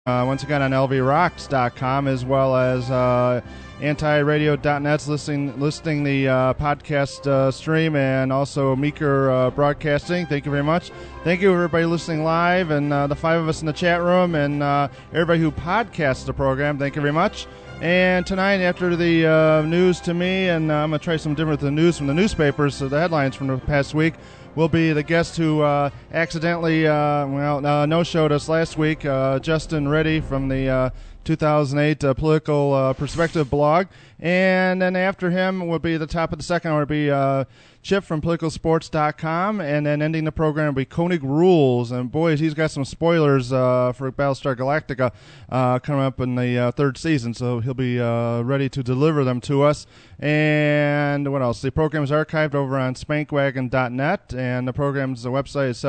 once again on lvrocks.com, as well as antiradio.net's listing the podcast stream, and also Meeker Broadcasting. Thank you very much. Thank you, everybody listening live, and the five of us in the chat room, and everybody who podcasts the program. Thank you very much. And tonight, after the news to me, and I'm going to try some different the news from the newspapers, so the headlines from the past week, will be the guest who accidentally no-showed us last week, Justin Reddy from the 2008 Political Perspective blog. And then after him will be the top of the second hour will be Chip from PoliticalSports.com. And then ending the program will be Koenig Rules. And boys, he's got some spoilers for Battlestar Galactica coming up in the third season, so he'll be ready to deliver them to us. And what else? The program is archived over on spankwagon.net, and the program's website is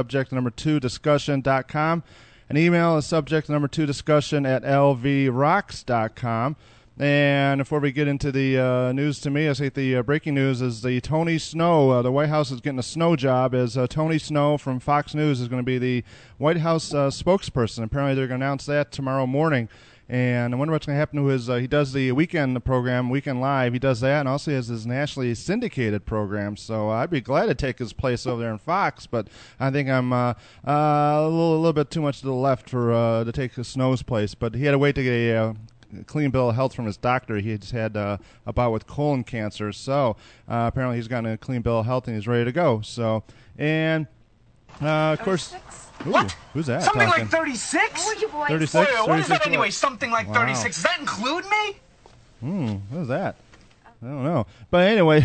subject2discussion.com. An email is subject2discussion at lvrocks.com. And before we get into the news to me, I say the breaking news is the Tony Snow. The White House is getting a snow job, as Tony Snow from Fox News is going to be the White House spokesperson. Apparently they're going to announce that tomorrow morning. And I wonder what's going to happen to his, he does the weekend program, Weekend Live. He does that, and also he has his nationally syndicated program. So I'd be glad to take his place over there in Fox, but I think I'm a little bit too much to the left for to take Snow's place. But he had to wait to get a clean bill of health from his doctor. He just had a bout with colon cancer. So apparently he's gotten a clean bill of health, and he's ready to go. So, and of course... Ooh, what? Who's that? Something talking? like 36? What are you boys? 36? What is that 36 anyway? Something like Wow. 36. Does that include me? What is that? I don't know. But anyway,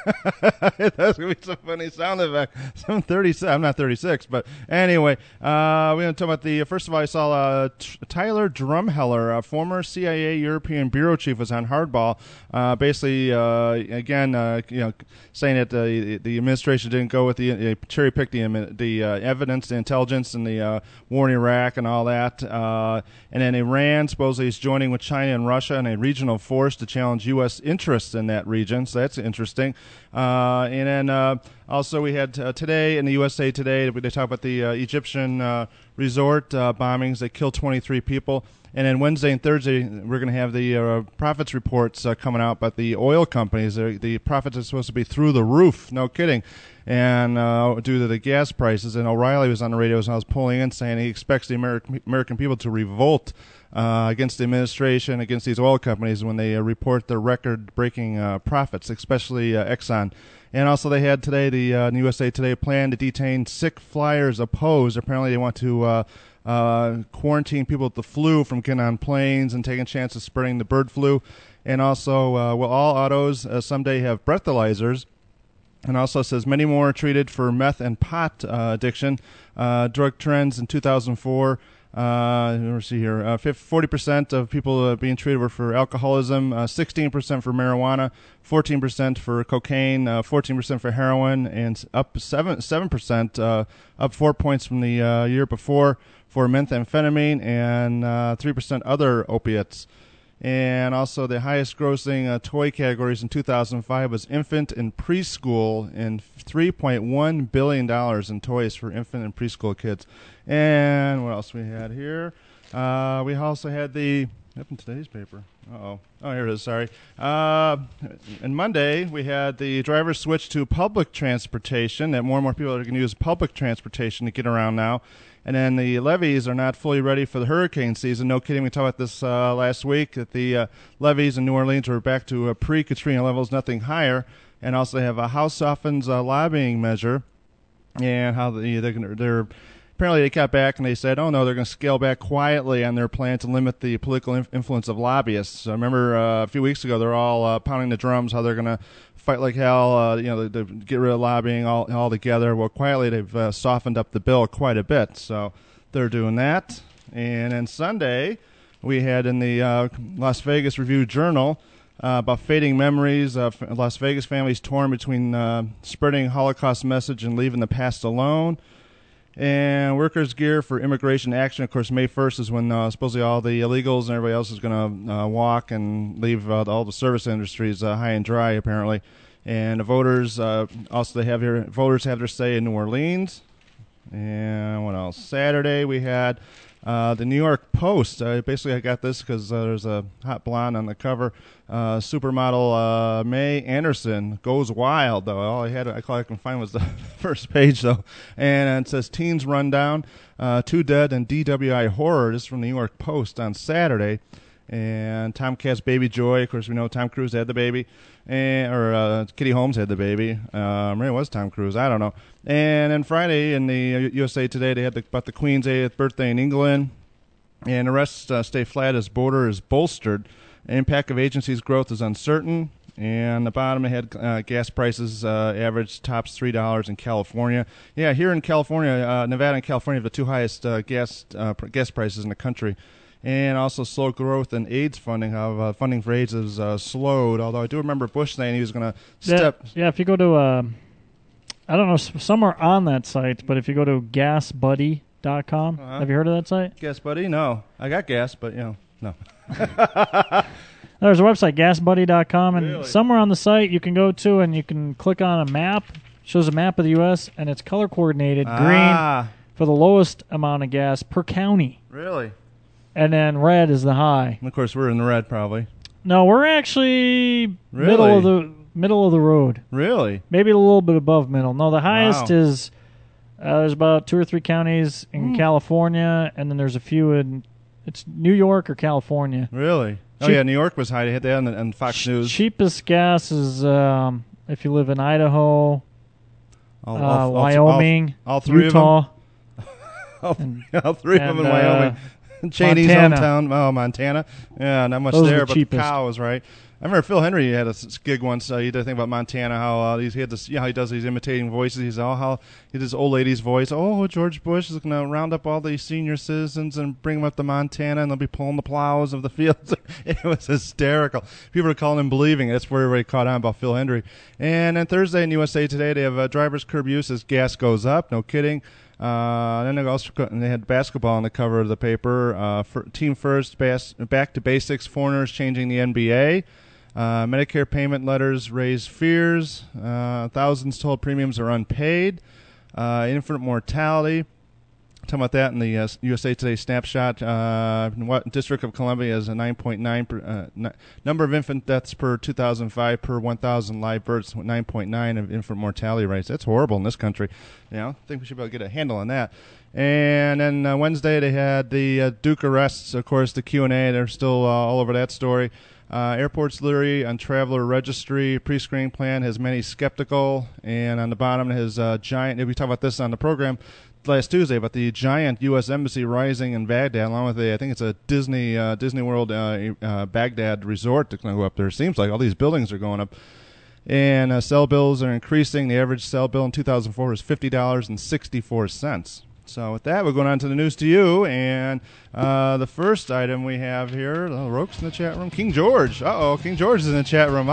that's going to be some funny sound effect. Some 36. I'm not 36, but anyway, we're going to talk about the, first of all, I saw Tyler Drumheller, a former CIA European Bureau Chief, was on Hardball, basically, again, saying that the administration didn't go with the, cherry-picked the evidence, the intelligence, and the war in Iraq and all that. And then Iran supposedly is joining with China and Russia in a regional force to challenge U.S. interests in that region, so that's interesting. And then also we had today in the USA Today, they talk about the Egyptian resort bombings that killed 23 people. And then Wednesday and Thursday, we're going to have the profits reports coming out about the oil companies. The profits are supposed to be through the roof, no kidding, and due to the gas prices. And O'Reilly was on the radio as I was pulling in saying he expects the American people to revolt against the administration, against these oil companies when they report their record-breaking profits, especially Exxon. And also they had today, the USA Today plan to detain sick flyers opposed. Apparently they want to quarantine people with the flu from getting on planes and taking chances of spreading the bird flu. And also, will all autos someday have breathalyzers? And also says many more treated for meth and pot addiction. Drug trends in 2004. Let's see here. 40% of people being treated were for alcoholism, 16% for marijuana, 14% for cocaine, 14% for heroin, and up 7%, up 4 points from the year before for methamphetamine, and 3% other opiates. And also the highest grossing toy categories in 2005 was infant and preschool, and $3.1 billion in toys for infant and preschool kids. And what else we had here? We also had the, up in today's paper. Oh, here it is, sorry. And Monday, we had the drivers switch to public transportation, that more and more people are going to use public transportation to get around now. And then the levees are not fully ready for the hurricane season. No kidding. We talked about this last week, that the levees in New Orleans are back to pre-Katrina levels, nothing higher. And also they have a House softens lobbying measure, and how they're apparently they got back and they said, oh no, they're going to scale back quietly on their plan to limit the political influence of lobbyists. I remember a few weeks ago they're all pounding the drums how they're going to fight like hell, they get rid of lobbying all together. Well, quietly they've softened up the bill quite a bit, so they're doing that. And then Sunday we had in the Las Vegas Review-Journal about fading memories of Las Vegas families torn between spreading Holocaust message and leaving the past alone. And workers' gear for immigration action. Of course, May 1st is when supposedly all the illegals and everybody else is going to walk and leave all the service industries high and dry, apparently. And the voters also voters have their say in New Orleans. And what else? Saturday we had The New York Post. Basically, I got this because there's a hot blonde on the cover. Supermodel Mae Anderson goes wild, though. All I can find was the first page, though. And it says Teens Rundown, 2 Dead, and DWI Horror. This is from the New York Post on Saturday. And Tomcat's Baby Joy. Of course, we know Tom Cruise had the baby. Or Kitty Holmes had the baby. Maybe it was Tom Cruise. I don't know. And then Friday in the USA Today, they had about the Queen's 80th birthday in England. And the rest stay flat as border is bolstered. Impact of agency's growth is uncertain. And the bottom had gas prices average tops $3 in California. Yeah, here in California, Nevada and California have the 2 highest gas prices in the country. And also slow growth in AIDS funding. How funding for AIDS has slowed. Although I do remember Bush saying he was going to step. Yeah, if you go to, I don't know, somewhere on that site, but if you go to GasBuddy.com, have you heard of that site? Gas Buddy? No. I got gas, but, no. There's a website, GasBuddy.com, and really? somewhere on the site you can go to and you can click on a map. It shows a map of the U.S., and it's color-coordinated green for the lowest amount of gas per county. Really? And then red is the high. And of course, we're in the red, probably. No, we're actually middle of the road. Really? Maybe a little bit above middle. No, the highest is there's about 2 or 3 counties in California, and then there's a few in it's New York or California. Really? New York was high. They hit that on Fox News. Cheapest gas is if you live in Idaho, Wyoming, all 3 Utah. Of them? all 3 of them in Wyoming. Cheney's hometown, Montana. Yeah, not much Those there, are the but cheapest. the cow was right. I remember Phil Henry had a gig once. He did a thing about Montana, how he had this, how he does these imitating voices. He's how he did this old lady's voice. Oh, George Bush is going to round up all these senior citizens and bring them up to Montana, and they'll be pulling the plows of the fields. It was hysterical. People were calling him believing. That's where everybody caught on about Phil Henry. And then Thursday in USA Today, they have drivers curb use as gas goes up. No kidding. Then they had basketball on the cover of the paper. Team First, back to basics, foreigners changing the NBA. Medicare payment letters raise fears. Thousands told premiums are unpaid. Infant mortality. Talking about that in the USA Today snapshot. District of Columbia has a 9.9 number of infant deaths per 2005 per 1,000 live births. 9.9 of infant mortality rates. That's horrible in this country. I think we should be able to get a handle on that. And then Wednesday they had the Duke arrests. Of course, the Q&A. They're still all over that story. Airports leery on traveler registry. Pre-screening plan has many skeptical. And on the bottom, his giant. We talked about this on the program last Tuesday about the giant U.S. embassy rising in Baghdad, along with I think it's a Disney World Baghdad resort that's going to go up there. Seems like all these buildings are going up. And cell bills are increasing. The average cell bill in 2004 was $50.64. So with that, we're going on to the news to you. And the first item we have here, Roke's in the chat room. King George. King George is in the chat room.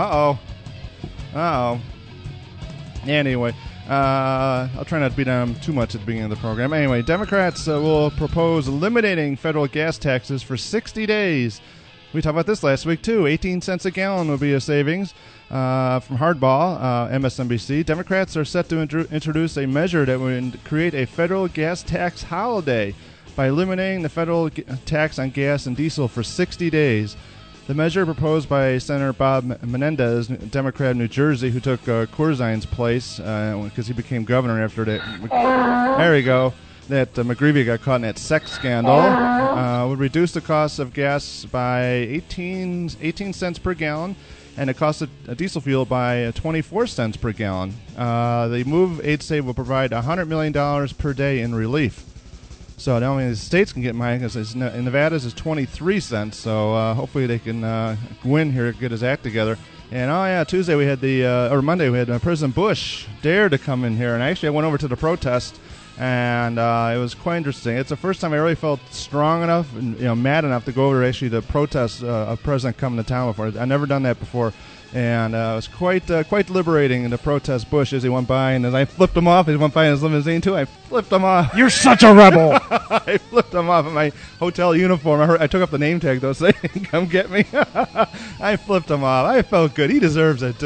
Anyway. I'll try not to beat on him too much at the beginning of the program. Anyway, Democrats will propose eliminating federal gas taxes for 60 days. We talked about this last week, too. 18 cents a gallon will be a savings. From Hardball, MSNBC, Democrats are set to introduce a measure that would create a federal gas tax holiday by eliminating the federal tax on gas and diesel for 60 days. The measure proposed by Senator Bob Menendez, Democrat of New Jersey, who took Corzine's place because he became governor after that. There we go. That McGreevey got caught in that sex scandal. Would reduce the cost of gas by 18 cents per gallon and the cost of diesel fuel by 24 cents per gallon. The move, aid say, will provide $100 million per day in relief. So not only the states can get money, because in Nevada's is 23 cents. So hopefully they can win here, get his act together. And Tuesday we had Monday we had President Bush dare to come in here, and actually I went over to the protest, and it was quite interesting. It's the first time I really felt strong enough and mad enough to go over actually to protest a president coming to town before. I've never done that before. And it was quite liberating to protest Bush as he went by. And as I flipped him off, he went by in his limousine, too. I flipped him off. You're such a rebel. I flipped him off in my hotel uniform. I took up the name tag, though, saying, come get me. I flipped him off. I felt good. He deserves it, too.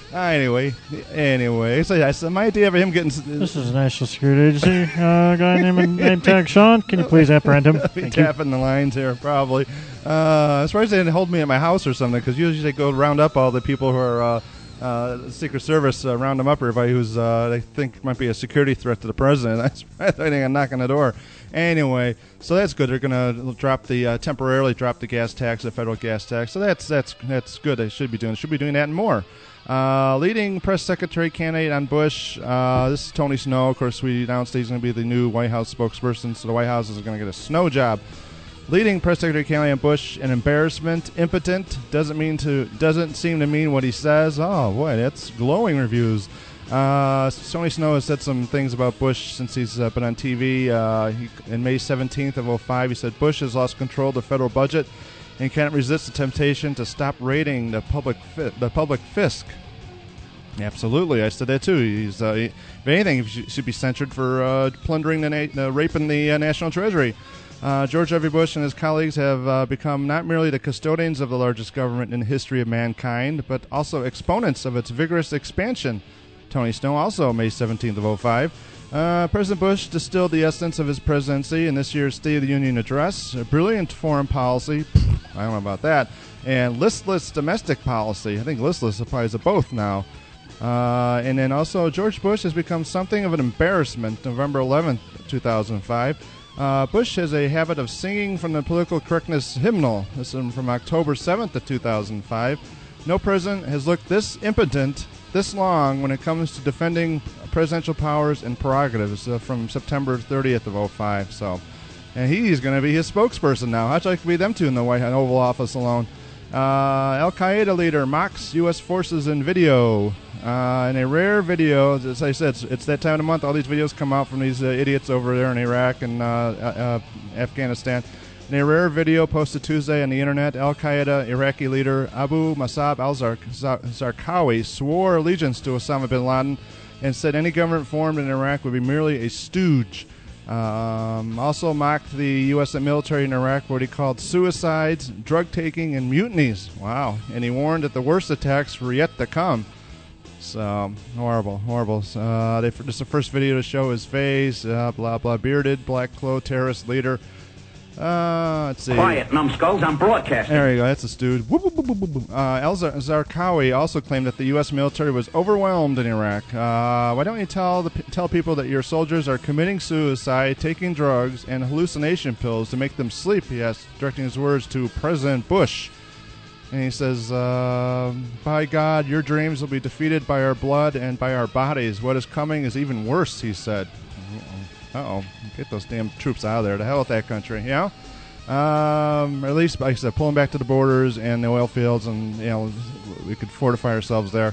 Anyway, so my idea of him getting this is a National Security Agency. A guy named Tag Sean. Can you please apprehend him? Tapping the lines here, probably. As far as they didn't hold me at my house or something, because usually they go round up all the people who are Secret Service, round them up, everybody who's they think might be a security threat to the president. That's why they're going to knock on the door. Anyway, so that's good. They're going to temporarily drop the gas tax, the federal gas tax. So that's good. They should be doing that and more. Leading press secretary candidate on Bush. This is Tony Snow. Of course, we announced he's going to be the new White House spokesperson, so the White House is going to get a snow job. Leading press secretary candidate on Bush, an embarrassment, impotent, doesn't seem to mean what he says. Oh boy, that's glowing reviews. Tony Snow has said some things about Bush since he's been on TV. In May 17th of 2005, he said Bush has lost control of the federal budget and can't resist the temptation to stop raiding the public fisc. Absolutely, I said that too. He's, if anything, he should be censured for plundering raping the national treasury. George W. Bush and his colleagues have become not merely the custodians of the largest government in the history of mankind, but also exponents of its vigorous expansion. Tony Snow, also May 17th of 2005. President Bush distilled the essence of his presidency in this year's State of the Union address. A brilliant foreign policy, I don't know about that, and listless domestic policy. I think listless applies to both now. And then also George Bush has become something of an embarrassment. November 11th, 2005. Bush has a habit of singing from the political correctness hymnal. This is from October 7th of 2005. No president has looked this impotent this long when it comes to defending presidential powers and prerogatives, from September 30th of 2005. So, and he's going to be his spokesperson now. How'd you like to be them two in the Oval Office alone? Al-Qaeda leader mocks U.S. forces in video. In a rare video, as I said, it's that time of the month. All these videos come out from these idiots over there in Iraq and Afghanistan. In a rare video posted Tuesday on the internet, Al-Qaeda Iraqi leader Abu Musab al-Zarqawi swore allegiance to Osama bin Laden and said any government formed in Iraq would be merely a stooge. Also mocked the U.S. military in Iraq for what he called suicides, drug-taking, and mutinies. Wow. And he warned that the worst attacks were yet to come. So, horrible. This is the first video to show his face, blah, blah, bearded, black-clothed terrorist leader. Let's see. Quiet, numbskulls, I'm broadcasting. There you go, that's a stooge. Al-Zarqawi also claimed that the U.S. military was overwhelmed in Iraq. Why don't you tell people that your soldiers are committing suicide, taking drugs, and hallucination pills to make them sleep, he asked, directing his words to President Bush. And he says, by God, your dreams will be defeated by our blood and by our bodies. What is coming is even worse, he said. Uh-oh. Get those damn troops out of there. To hell with that country, you know? At least, like I said, pulling back to the borders and the oil fields, and, you know, we could fortify ourselves there.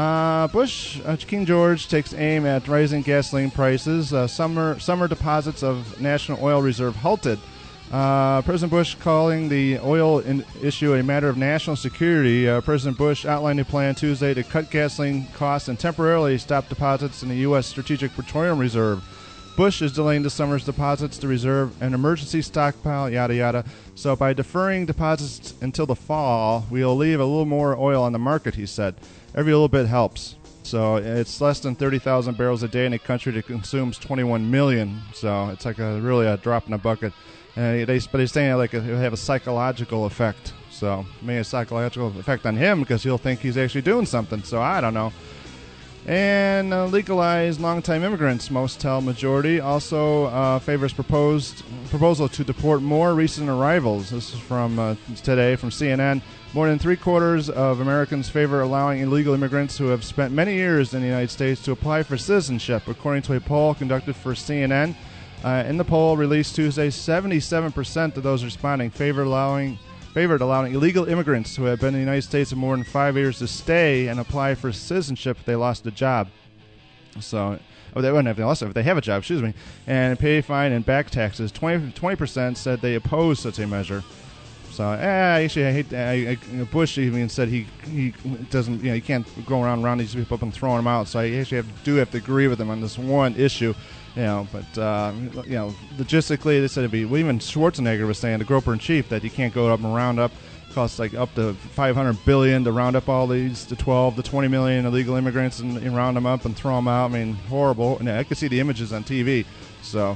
King George takes aim at rising gasoline prices. Summer deposits of National Oil Reserve halted. President Bush calling the oil issue a matter of national security. President Bush outlined a plan Tuesday to cut gasoline costs and temporarily stop deposits in the U.S. Strategic Petroleum Reserve. Bush is delaying this summer's deposits to reserve an emergency stockpile, yada, yada. So by deferring deposits until the fall, we'll leave a little more oil on the market, he said. Every little bit helps. So it's less than 30,000 barrels a day in a country that consumes 21 million. So it's like really a drop in a bucket. But he's saying like it'll have a psychological effect. So maybe a psychological effect on him because he'll think he's actually doing something. So I don't know. And legalize longtime immigrants, most tell majority. Also favors proposal to deport more recent arrivals. This is from today from CNN. More than 3/4 of Americans favor allowing illegal immigrants who have spent many years in the United States to apply for citizenship, according to a poll conducted for CNN. In the poll released Tuesday, 77% of those responding favored allowing illegal immigrants who have been in the United States for more than 5 years to stay and apply for citizenship if they lost a job. So, they wouldn't have they lost it if they have a job, and pay fine and back taxes. 20% said they oppose such a measure. So, actually, I hate Bush even said he doesn't, he can't go around these people up and throwing them out. So I actually have to agree with him on this one issue. But logistically, they said it'd be. Well, even Schwarzenegger was saying, the Groper in Chief, that you can't go up and round up costs like up to $500 billion to round up all these to 12 to 20 million illegal immigrants and round them up and throw them out. I mean, horrible. And I could see the images on TV. So,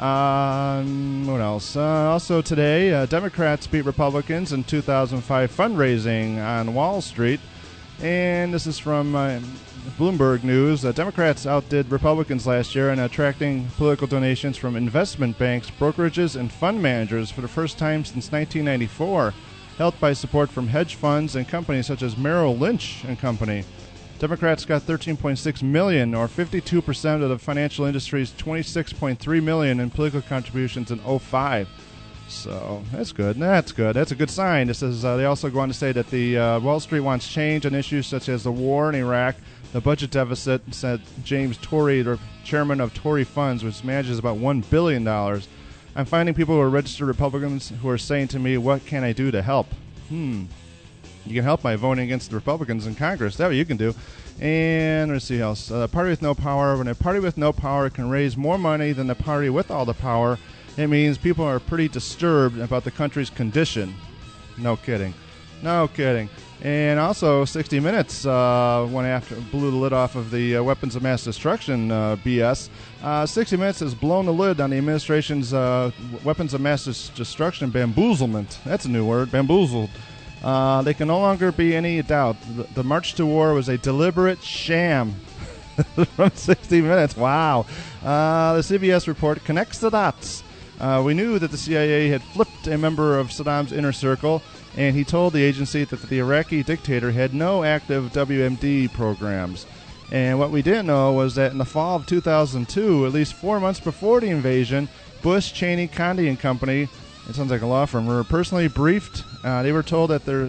what else? Also today, Democrats beat Republicans in 2005 fundraising on Wall Street. And this is from Bloomberg News. Democrats outdid Republicans last year in attracting political donations from investment banks, brokerages, and fund managers for the first time since 1994, helped by support from hedge funds and companies such as Merrill Lynch and Company. Democrats got $13.6 million, or 52% of the financial industry's $26.3 million in political contributions in 2005. So that's good. That's good. That's a good sign. This is. They also go on to say that the Wall Street wants change on issues such as the war in Iraq, the budget deficit, said James Tory, the chairman of Tory Funds, which manages about $1 billion. I'm finding people who are registered Republicans who are saying to me, what can I do to help? You can help by voting against the Republicans in Congress. That's what you can do. And let's see else. Party with no power. When a party with no power can raise more money than the party with all the power, it means people are pretty disturbed about the country's condition. No kidding. No kidding. And also, 60 Minutes went after, blew the lid off of the weapons of mass destruction BS. 60 Minutes has blown the lid on the administration's weapons of mass destruction bamboozlement. That's a new word, bamboozled. There can no longer be any doubt. The march to war was a deliberate sham. From 60 Minutes. Wow. The CBS report connects the dots. We knew that the CIA had flipped a member of Saddam's inner circle, and he told the agency that the Iraqi dictator had no active WMD programs. And what we didn't know was that in the fall of 2002, at least 4 months before the invasion, Bush, Cheney, Condi and Company, it sounds like a law firm, were personally briefed. They were told that their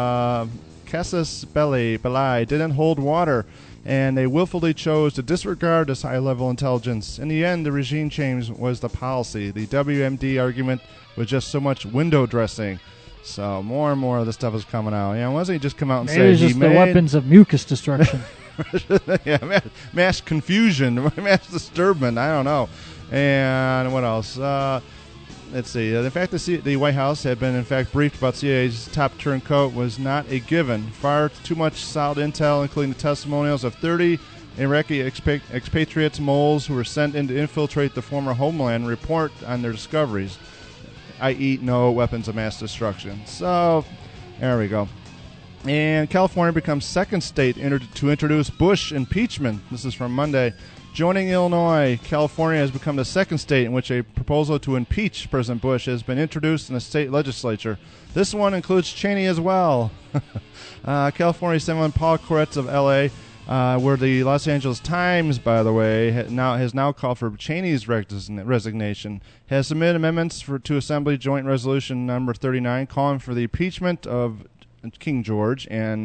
casus belli didn't hold water, and they willfully chose to disregard this high-level intelligence. In the end, the regime change was the policy. The WMD argument was just so much window dressing. So more and more of this stuff is coming out. Yeah, wasn't he just come out and say it's just the weapons of mucus destruction? Yeah, mass confusion, mass disturbance. I don't know. And what else? Let's see. In fact, the White House had been, in fact, briefed about CIA's top turncoat was not a given. Far too much solid intel, including the testimonials of 30 Iraqi expatriates, moles, who were sent in to infiltrate the former homeland, report on their discoveries, i.e. no weapons of mass destruction. So, there we go. And California becomes second state to introduce Bush impeachment. This is from Monday. Joining Illinois, California has become the second state in which a proposal to impeach President Bush has been introduced in the state legislature. This one includes Cheney as well. California Assemblyman Paul Koretz of L.A., where the Los Angeles Times, by the way, has now called for Cheney's resignation, has submitted amendments to Assembly Joint Resolution number 39 calling for the impeachment of King George and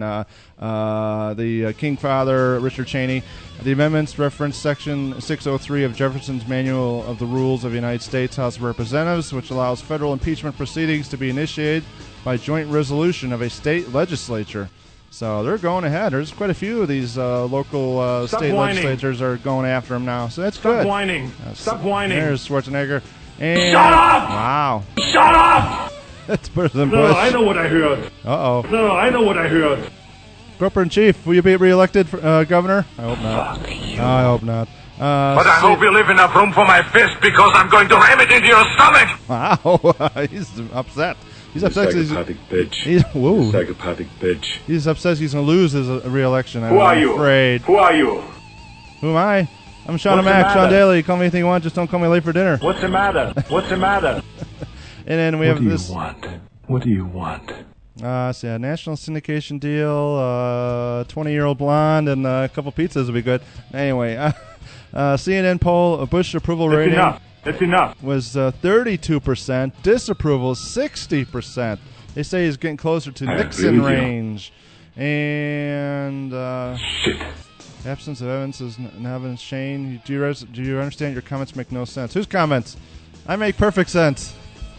the King Father, Richard Cheney. The amendments reference Section 603 of Jefferson's Manual of the Rules of the United States House of Representatives, which allows federal impeachment proceedings to be initiated by joint resolution of a state legislature. So they're going ahead. There's quite a few of these local state legislatures are going after him now. So that's good. Stop whining. Stop whining. There's Schwarzenegger. And, shut up! Wow. Shut up! That's President Bush. No, I know what I heard. Uh-oh. No, I know what I heard. Corporate-in-Chief, will you be reelected for governor? I hope not. I hope not. But I hope you leave enough room for my fist because I'm going to ram it into your stomach. Wow. He's upset. He's upset. Psychopathic bitch. Whoa. Psychopathic bitch. He's upset he's going to lose his re-election. Who are you? Afraid. Who are you? Who am I? I'm Sean O'Mac, Sean Daly. Call me anything you want, just don't call me late for dinner. What's the matter? What's the matter? And then we have this. What do you want? So yeah, national syndication deal, 20-year-old blonde, and a couple pizzas would be good. Anyway, CNN poll, Bush approval rating. That's enough. Was 32%. Disapproval 60%. They say he's getting closer to Nixon range. And shit. Absence of evidence is evidence. Shane, do you understand? Your comments make no sense. Whose comments? I make perfect sense.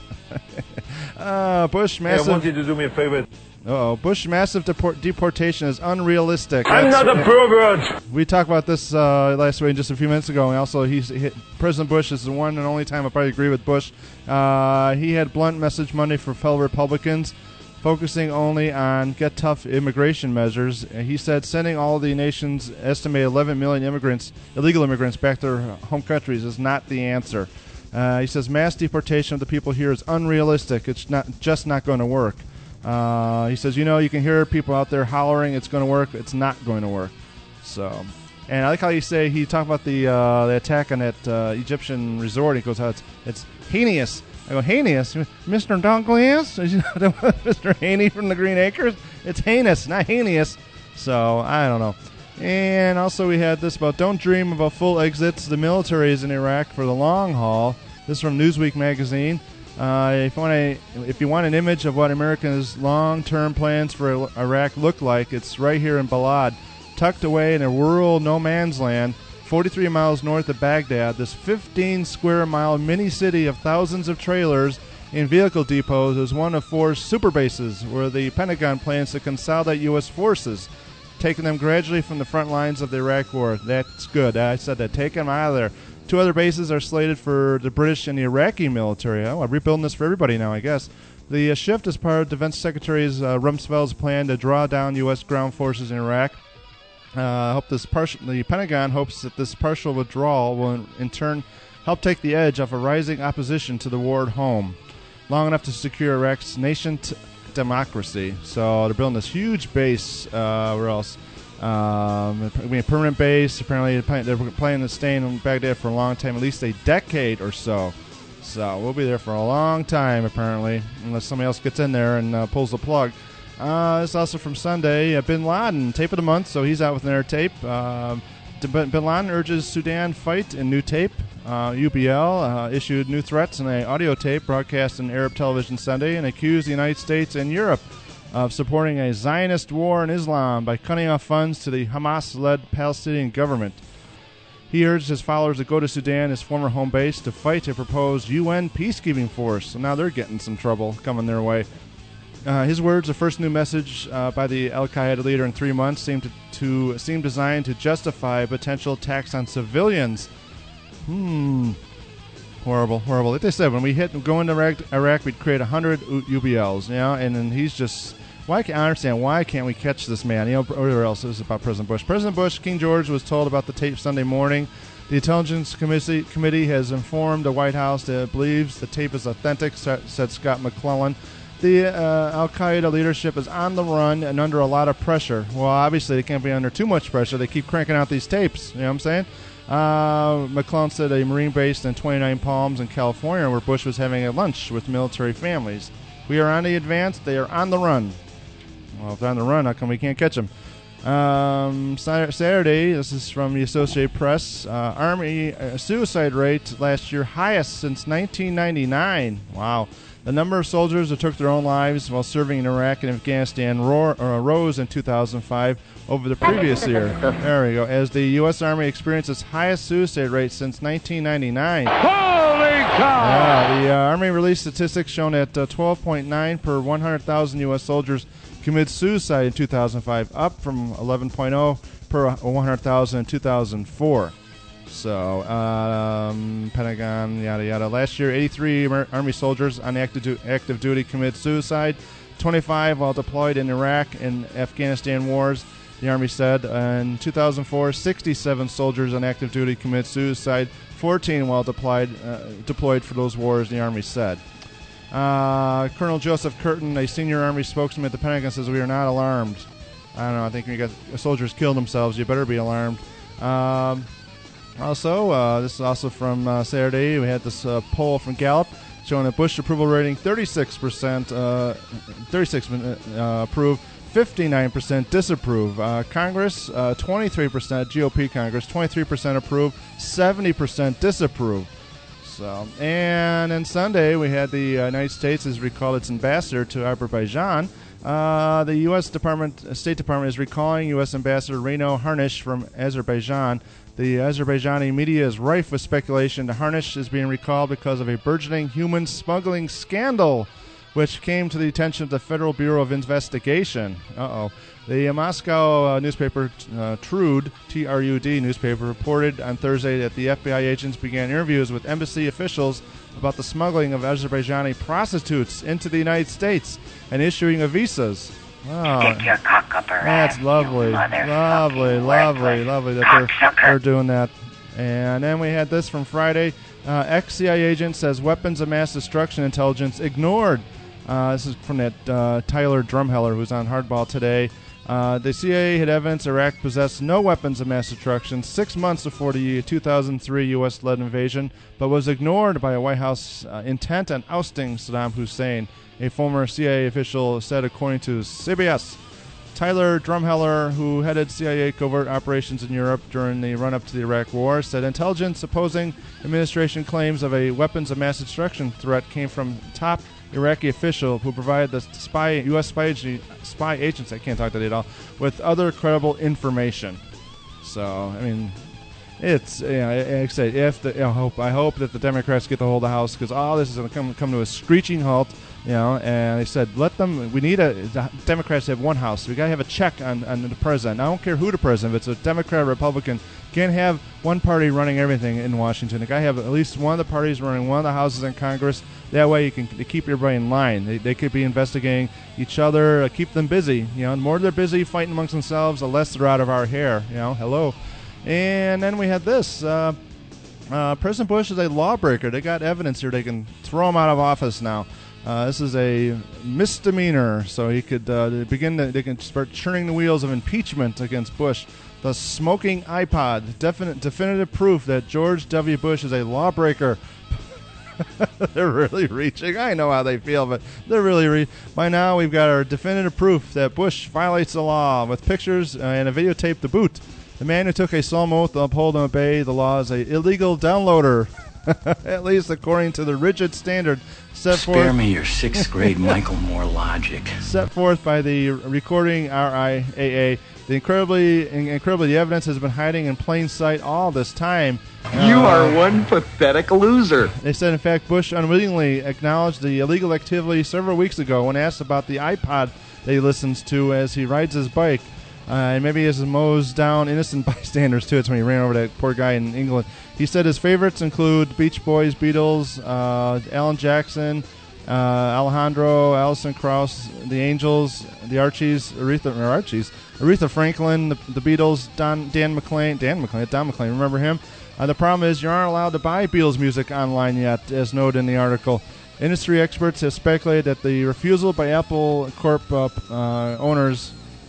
Bush massive. Hey, I want you to do me a favor. Bush massive deportation is unrealistic. I'm not a pervert. We talked about this last week, just a few minutes ago, and also President Bush is the one and only time I probably agree with Bush. He had blunt message Monday for fellow Republicans focusing only on get tough immigration measures. He said sending all the nation's estimated 11 million illegal immigrants, back to their home countries is not the answer. He says mass deportation of the people here is unrealistic. It's just not going to work. He says, you can hear people out there hollering it's going to work. It's not going to work. So, and I like how he talked about the attack on that Egyptian resort. He goes, it's heinous. I go, heinous? Mr. Douglas? Mr. Haney from the Green Acres? It's heinous, not heinous. So, I don't know. And also we had this about don't dream of a full exit. The military is in Iraq for the long haul. This is from Newsweek magazine. If you want an image of what America's long-term plans for Iraq look like, it's right here in Balad, tucked away in a rural no man's land, 43 miles north of Baghdad. This 15-square-mile mini-city of thousands of trailers and vehicle depots is one of 4 super bases where the Pentagon plans to consolidate U.S. forces, taking them gradually from the front lines of the Iraq War. That's good. I said that. Take them out of there. 2 other bases are slated for the British and the Iraqi military. Oh, I'm rebuilding this for everybody now, I guess. The shift is part of Defense Secretary Rumsfeld's plan to draw down U.S. ground forces in Iraq. The Pentagon hopes that this partial withdrawal will in turn help take the edge off a rising opposition to the war at home, long enough to secure Iraq's nascent democracy. So they're building this huge base. Where else? A permanent base. Apparently they're planning to stay in Baghdad for a long time, at least a decade or so. So we'll be there for a long time, apparently, unless somebody else gets in there and pulls the plug. This is also from Sunday. Bin Laden, tape of the month, so he's out with another tape. Bin Laden urges Sudan fight in new tape. UBL issued new threats in an audio tape broadcast on Arab television Sunday and accused the United States and Europe of supporting a Zionist war in Islam by cutting off funds to the Hamas-led Palestinian government. He urged his followers to go to Sudan, his former home base, to fight a proposed UN peacekeeping force. So now they're getting some trouble coming their way. His words, the first new message by the Al-Qaeda leader in 3 months, seem designed to justify a potential attacks on civilians. Horrible. Like they said, when we go into Iraq, we'd create 100 UBLs, and then he's just... I understand, why can't we catch this man? Or else it was about President Bush. President Bush, King George, was told about the tape Sunday morning. The Intelligence Committee has informed the White House that it believes the tape is authentic, said Scott McClellan. The Al-Qaeda leadership is on the run and under a lot of pressure. Well, obviously, they can't be under too much pressure. They keep cranking out these tapes. You know what I'm saying? McClellan said a Marine base in 29 Palms in California where Bush was having a lunch with military families. We are on the advance. They are on the run. Well, if they're on the run, how come we can't catch them? Saturday, this is from the Associated Press, Army suicide rate last year highest since 1999. Wow. The number of soldiers who took their own lives while serving in Iraq and Afghanistan rose in 2005 over the previous year. There we go. As the U.S. Army experienced its highest suicide rate since 1999. Holy cow! The Army released statistics showing that 12.9 per 100,000 U.S. soldiers committed suicide in 2005, up from 11.0 per 100,000 in 2004. So, Pentagon, yada, yada. Last year, 83 Army soldiers on active duty committed suicide, 25 while deployed in Iraq and Afghanistan wars, the Army said. In 2004, 67 soldiers on active duty committed suicide, 14 while deployed for those wars, the Army said. Colonel Joseph Curtin, a senior Army spokesman at the Pentagon, says, "We are not alarmed." I don't know. I think when you got soldiers killed themselves, you better be alarmed. Also, this is also from Saturday. We had this poll from Gallup showing a Bush approval rating 36%, 36% approve, 59% disapprove. Congress, 23%, GOP Congress, 23% approve, 70% disapprove. So, and then Sunday, we had the United States has recalled its ambassador to Azerbaijan. The U.S. State Department is recalling U.S. Ambassador Reno Harnish from Azerbaijan. The Azerbaijani media is rife with speculation that Harnish is being recalled because of a burgeoning human smuggling scandal, which came to the attention of the Federal Bureau of Investigation. The Moscow newspaper Trud, Trud newspaper, reported on Thursday that the FBI agents began interviews with embassy officials about the smuggling of Azerbaijani prostitutes into the United States and issuing of visas. Oh, Get your cock up her that's ass, lovely, you lovely, motherfucking lovely, worthless lovely that cocksucker. they're doing that. And then we had this from Friday. Ex-CIA agent says weapons of mass destruction intelligence ignored. This is from that Tyler Drumheller, who's on Hardball today. The CIA had evidence Iraq possessed no weapons of mass destruction 6 months before the 2003 U.S.-led invasion, but was ignored by a White House intent on ousting Saddam Hussein, a former CIA official said, according to CBS. Tyler Drumheller, who headed CIA covert operations in Europe during the run-up to the Iraq War, said intelligence opposing administration claims of a weapons of mass destruction threat came from top Iraqi official who provided the U.S. spy agents, I can't talk today at all, with other credible information. So, I mean, it's, like I say, I hope that the Democrats get the hold of the House, because all this is going to come to a screeching halt. And they said, we need the Democrats have one house. We got to have a check on the president. I don't care who the president, if it's a Democrat or Republican, can't have one party running everything in Washington. You got to have at least one of the parties running one of the houses in Congress. That way you can keep everybody in line. They could be investigating each other, keep them busy. The more they're busy fighting amongst themselves, the less they're out of our hair. Hello. And then we had this. President Bush is a lawbreaker. They got evidence here. They can throw him out of office now. This is a misdemeanor, so he could they can start churning the wheels of impeachment against Bush. The smoking iPod, definitive proof that George W. Bush is a lawbreaker. They're really reaching. I know how they feel, but they're really by now we've got our definitive proof that Bush violates the law with pictures and a videotape to boot. The man who took a solemn oath to uphold and obey the law is a illegal downloader. At least according to the rigid standard set forth. Spare me your sixth grade Michael Moore logic. Set forth by the recording RIAA. Incredibly, the evidence has been hiding in plain sight all this time. You are one pathetic loser. They said, in fact, Bush unwittingly acknowledged the illegal activity several weeks ago when asked about the iPod that he listens to as he rides his bike. And maybe he mows down innocent bystanders, too. It's when he ran over that poor guy in England. He said his favorites include Beach Boys, Beatles, Alan Jackson, Alejandro, Alison Krauss, the Angels, the Archies, Aretha Franklin, the Beatles, Don McLean, remember him? The problem is you aren't allowed to buy Beatles music online yet, as noted in the article. Industry experts have speculated that the refusal by Apple Corp owners,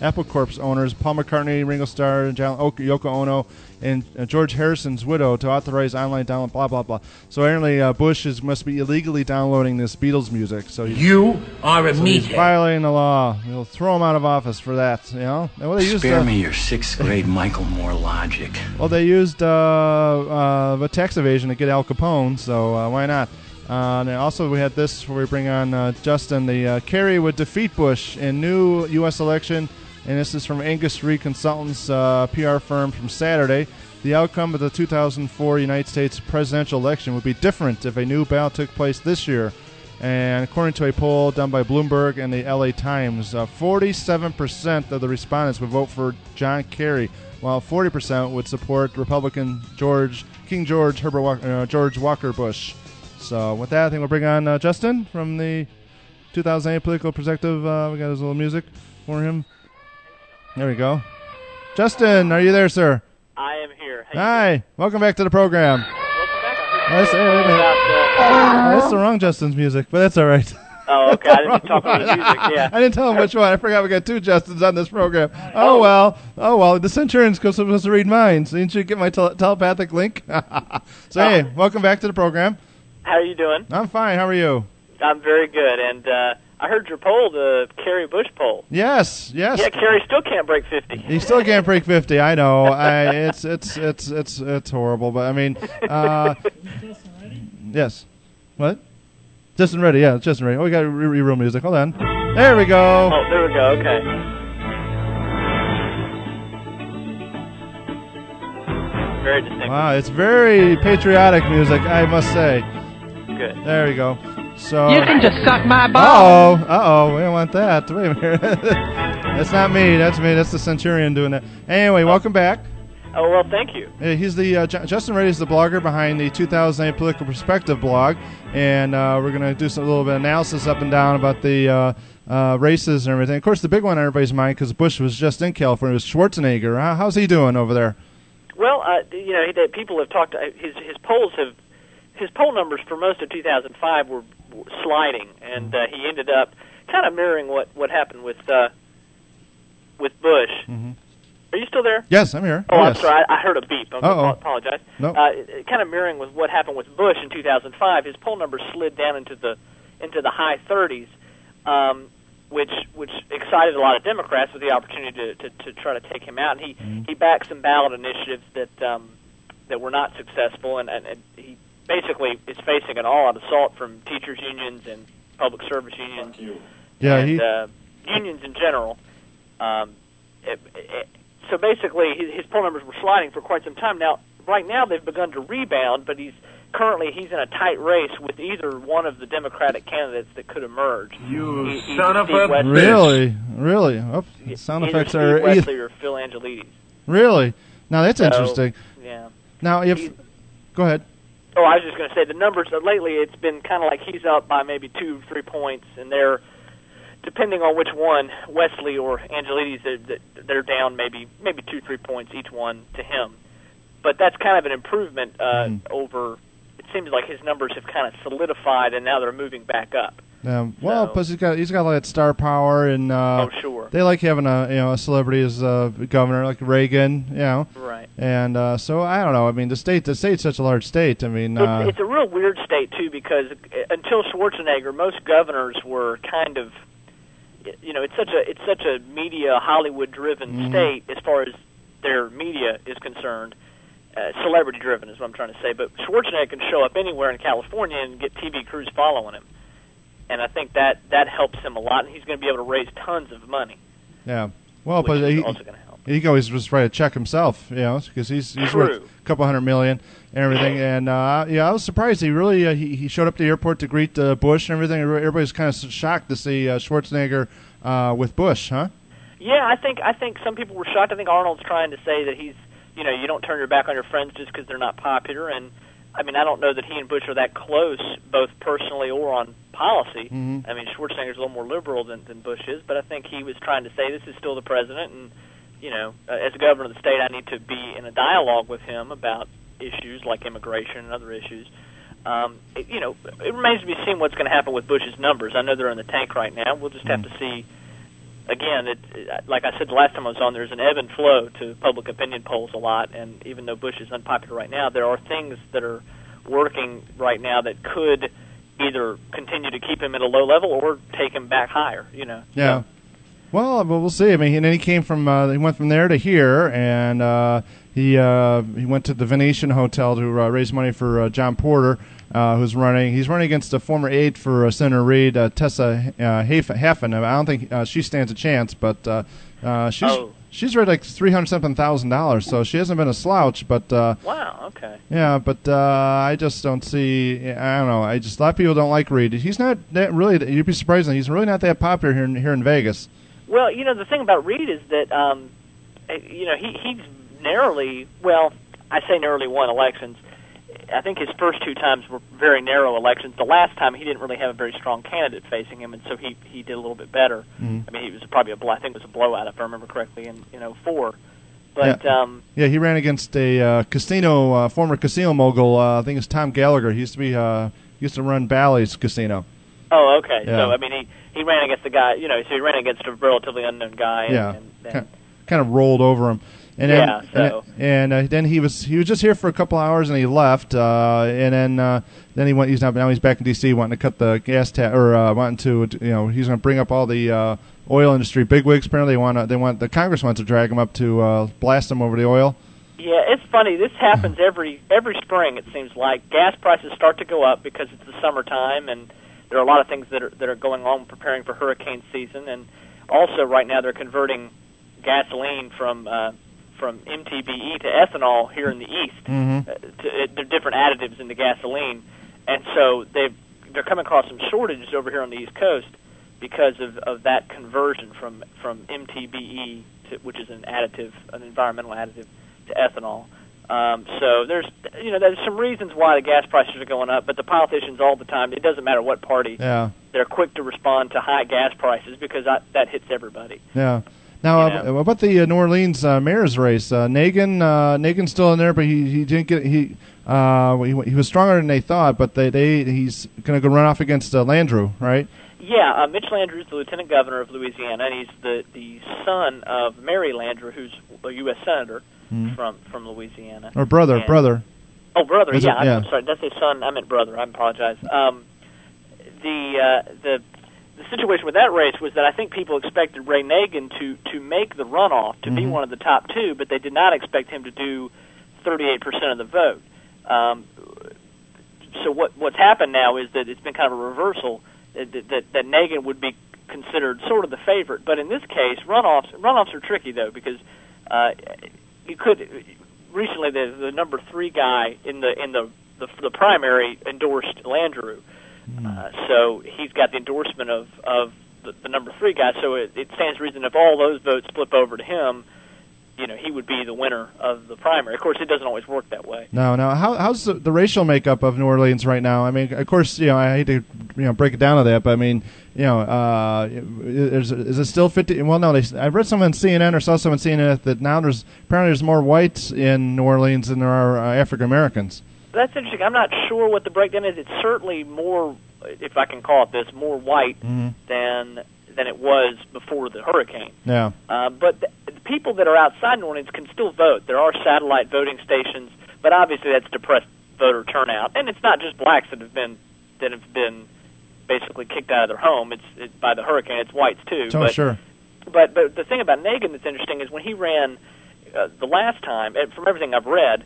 Paul McCartney, Ringo Starr, Yoko Ono, and George Harrison's widow to authorize online download, blah, blah, blah. So apparently Bush must be illegally downloading this Beatles music. So you are a meathead. He's violating the law. We'll throw him out of office for that. And spare me your sixth grade Michael Moore logic. Well, they used a tax evasion to get Al Capone, so why not? And also we had this before we bring on Justin. The Kerry would defeat Bush in new U.S. election. And this is from Angus Reid Consultants, PR firm, from Saturday. The outcome of the 2004 United States presidential election would be different if a new ballot took place this year. And according to a poll done by Bloomberg and the LA Times, 47% of the respondents would vote for John Kerry, while 40% would support Republican King George Walker Bush. So with that, I think we'll bring on Justin from the 2008 Political Perspective. We got his little music for him. There we go. Justin, are you there, sir? I am here. Hi. Welcome back to the program. Welcome back. That's the wrong Justin's music, but that's all right. Oh, okay. I didn't talk about the music, yeah. I didn't tell him which one. I forgot we got two Justins on this program. Oh, well. The Centurion's supposed to read minds. Didn't you get my telepathic link? Hey, welcome back to the program. How are you doing? I'm fine. How are you? I'm very good. And I heard your poll, the Kerry Bush poll. Yes. Yeah, Kerry still can't break 50. He still can't break 50. I know. It's horrible. But I mean, yes. What? Justin ready? Yeah, Justin ready. Oh, we got real music. Hold on. There we go. Oh, there we go. Okay. Very distinct. Wow, it's very patriotic music, I must say. Good. There we go. So you can just suck my balls. We don't want that. Wait a minute. That's not me. That's me. That's the Centurion doing that. Anyway, welcome back. Oh, well, thank you. He's the Justin Rady is the blogger behind the 2008 Political Perspective blog, and we're going to do a little bit of analysis up and down about the races and everything. Of course, the big one on everybody's mind, because Bush was just in California, was Schwarzenegger. How's he doing over there? Well, people have talked. His poll numbers for most of 2005 were sliding, and he ended up kind of mirroring what happened with Bush. Mm-hmm. Are you still there? Yes, I'm here. Oh, yes. I'm sorry. I heard a beep. I apologize. No. Kind of mirroring with what happened with Bush in 2005, his poll numbers slid down into the high 30s, which excited a lot of Democrats with the opportunity to try to take him out. And he backed some ballot initiatives that were not successful, and he basically is facing an all-out assault from teachers' unions and public service unions. Unions in general. So basically, his poll numbers were sliding for quite some time. Now, right now, they've begun to rebound, but he's in a tight race with either one of the Democratic candidates that could emerge. You son of a bitch! Really? Oops, the sound effects are Steve Wesley or Phil Angelides. Really? Now that's interesting. Yeah. Now, go ahead. Oh, I was just going to say the numbers lately. It's been kind of like he's up by maybe 2-3 points, and they're, depending on which one, Wesley or Angelides, they're down maybe 2-3 points each one to him. But that's kind of an improvement over. It seems like his numbers have kind of solidified, and now they're moving back up. Plus he's got all that star power, and sure, they like having a celebrity as governor, like Reagan, right. And so I don't know. I mean, the state's such a large state. I mean, it's a real weird state too, because until Schwarzenegger, most governors were kind of, it's such a media Hollywood-driven state as far as their media is concerned. Celebrity-driven is what I'm trying to say. But Schwarzenegger can show up anywhere in California and get TV crews following him. And I think that helps him a lot, and he's going to be able to raise tons of money. Yeah. Well, but he also going to help. He can always just write a check himself, because he's worth a couple $100 million and everything. And I was surprised. He really he showed up to the airport to greet Bush and everything. Everybody's kind of shocked to see Schwarzenegger with Bush, huh? Yeah, I think some people were shocked. I think Arnold's trying to say that he's, you don't turn your back on your friends just because they're not popular. And I mean, I don't know that he and Bush are that close, both personally or on policy. Mm-hmm. I mean, Schwarzenegger's a little more liberal than Bush is, but I think he was trying to say this is still the president, and as a governor of the state, I need to be in a dialogue with him about issues like immigration and other issues. It remains to be seen what's going to happen with Bush's numbers. I know they're in the tank right now. We'll just have to see. Again, like I said the last time I was on, there's an ebb and flow to public opinion polls a lot, and even though Bush is unpopular right now, there are things that are working right now that could either continue to keep him at a low level or take him back higher, Yeah. So. Well, we'll see. I mean, and then he went from there to here, and he went to the Venetian Hotel to raise money for John Porter, who's running. He's running against a former aide for Senator Reid, Tessa Haffen. I don't think she stands a chance, but she's raised like $300,000, so she hasn't been a slouch. But wow, okay. Yeah, but I just don't see. I don't know. A lot of people don't like Reid. He's not that really. You'd be surprised. He's really not that popular here in Vegas. Well, the thing about Reid is that he's narrowly. Well, I say narrowly won elections. I think his first two times were very narrow elections. The last time he didn't really have a very strong candidate facing him, and so he did a little bit better. Mm-hmm. I mean, it was probably I think it was a blowout if I remember correctly in 2004. But he ran against a former casino mogul. I think it's Tom Gallagher. He used to run Bally's Casino. Oh, okay. Yeah. So I mean, he ran against the guy. So he ran against a relatively unknown guy. And kind of rolled over him. And then he was just here for a couple hours and he left. And then he went. Now he's back in D.C. wanting to cut the gas tax, or wanting to he's going to bring up all the oil industry bigwigs. Apparently they want the Congress wants to drag him up to blast him over the oil. Yeah, it's funny. This happens every spring. It seems like gas prices start to go up because it's the summertime, and there are a lot of things that are going on preparing for hurricane season. And also right now they're converting gasoline from MTBE to ethanol here in the East. Mm-hmm. There are different additives in the gasoline, and so they're coming across some shortages over here on the East Coast because of that conversion from MTBE, which is an environmental additive, ethanol. So there's some reasons why the gas prices are going up, but the politicians all the time, it doesn't matter what party, they're quick to respond to high gas prices because that hits everybody. Yeah. Now, what about the New Orleans mayor's race? Nagin's still in there, but he didn't get he was stronger than they thought, but he's going to go run off against Landrieu, right? Yeah, Mitch Landrieu is the lieutenant governor of Louisiana, and he's the son of Mary Landrieu, who's a U.S. senator from Louisiana. Or brother. Oh, brother. I'm sorry. Did I say son? I meant brother. I apologize. The situation with that race was that I think people expected Ray Nagin to make the runoff, to be one of the top two, but they did not expect him to do 38% of the vote. So what's happened now is that it's been kind of a reversal, that Nagin would be considered sort of the favorite. But in this case, runoffs are tricky though, because you could recently the number 3 guy in the primary endorsed Landrieu. So he's got the endorsement of the number 3 guy. So it stands to reason if all those votes flip over to him, he would be the winner of the primary. Of course, it doesn't always work that way. No. How's the racial makeup of New Orleans right now? I mean, of course, I hate to break it down to that, but I mean, is it still 50? Well, no. I read something on CNN or saw something on CNN that now there's more whites in New Orleans than there are African Americans. That's interesting. I'm not sure what the breakdown is. It's certainly more, if I can call it this, more white than it was before the hurricane. Yeah. But the people that are outside New Orleans can still vote. There are satellite voting stations, but obviously that's depressed voter turnout. And it's not just blacks that have been basically kicked out of their home. It's by the hurricane. It's whites too. Oh, sure. But the thing about Nagin that's interesting is when he ran the last time, and from everything I've read,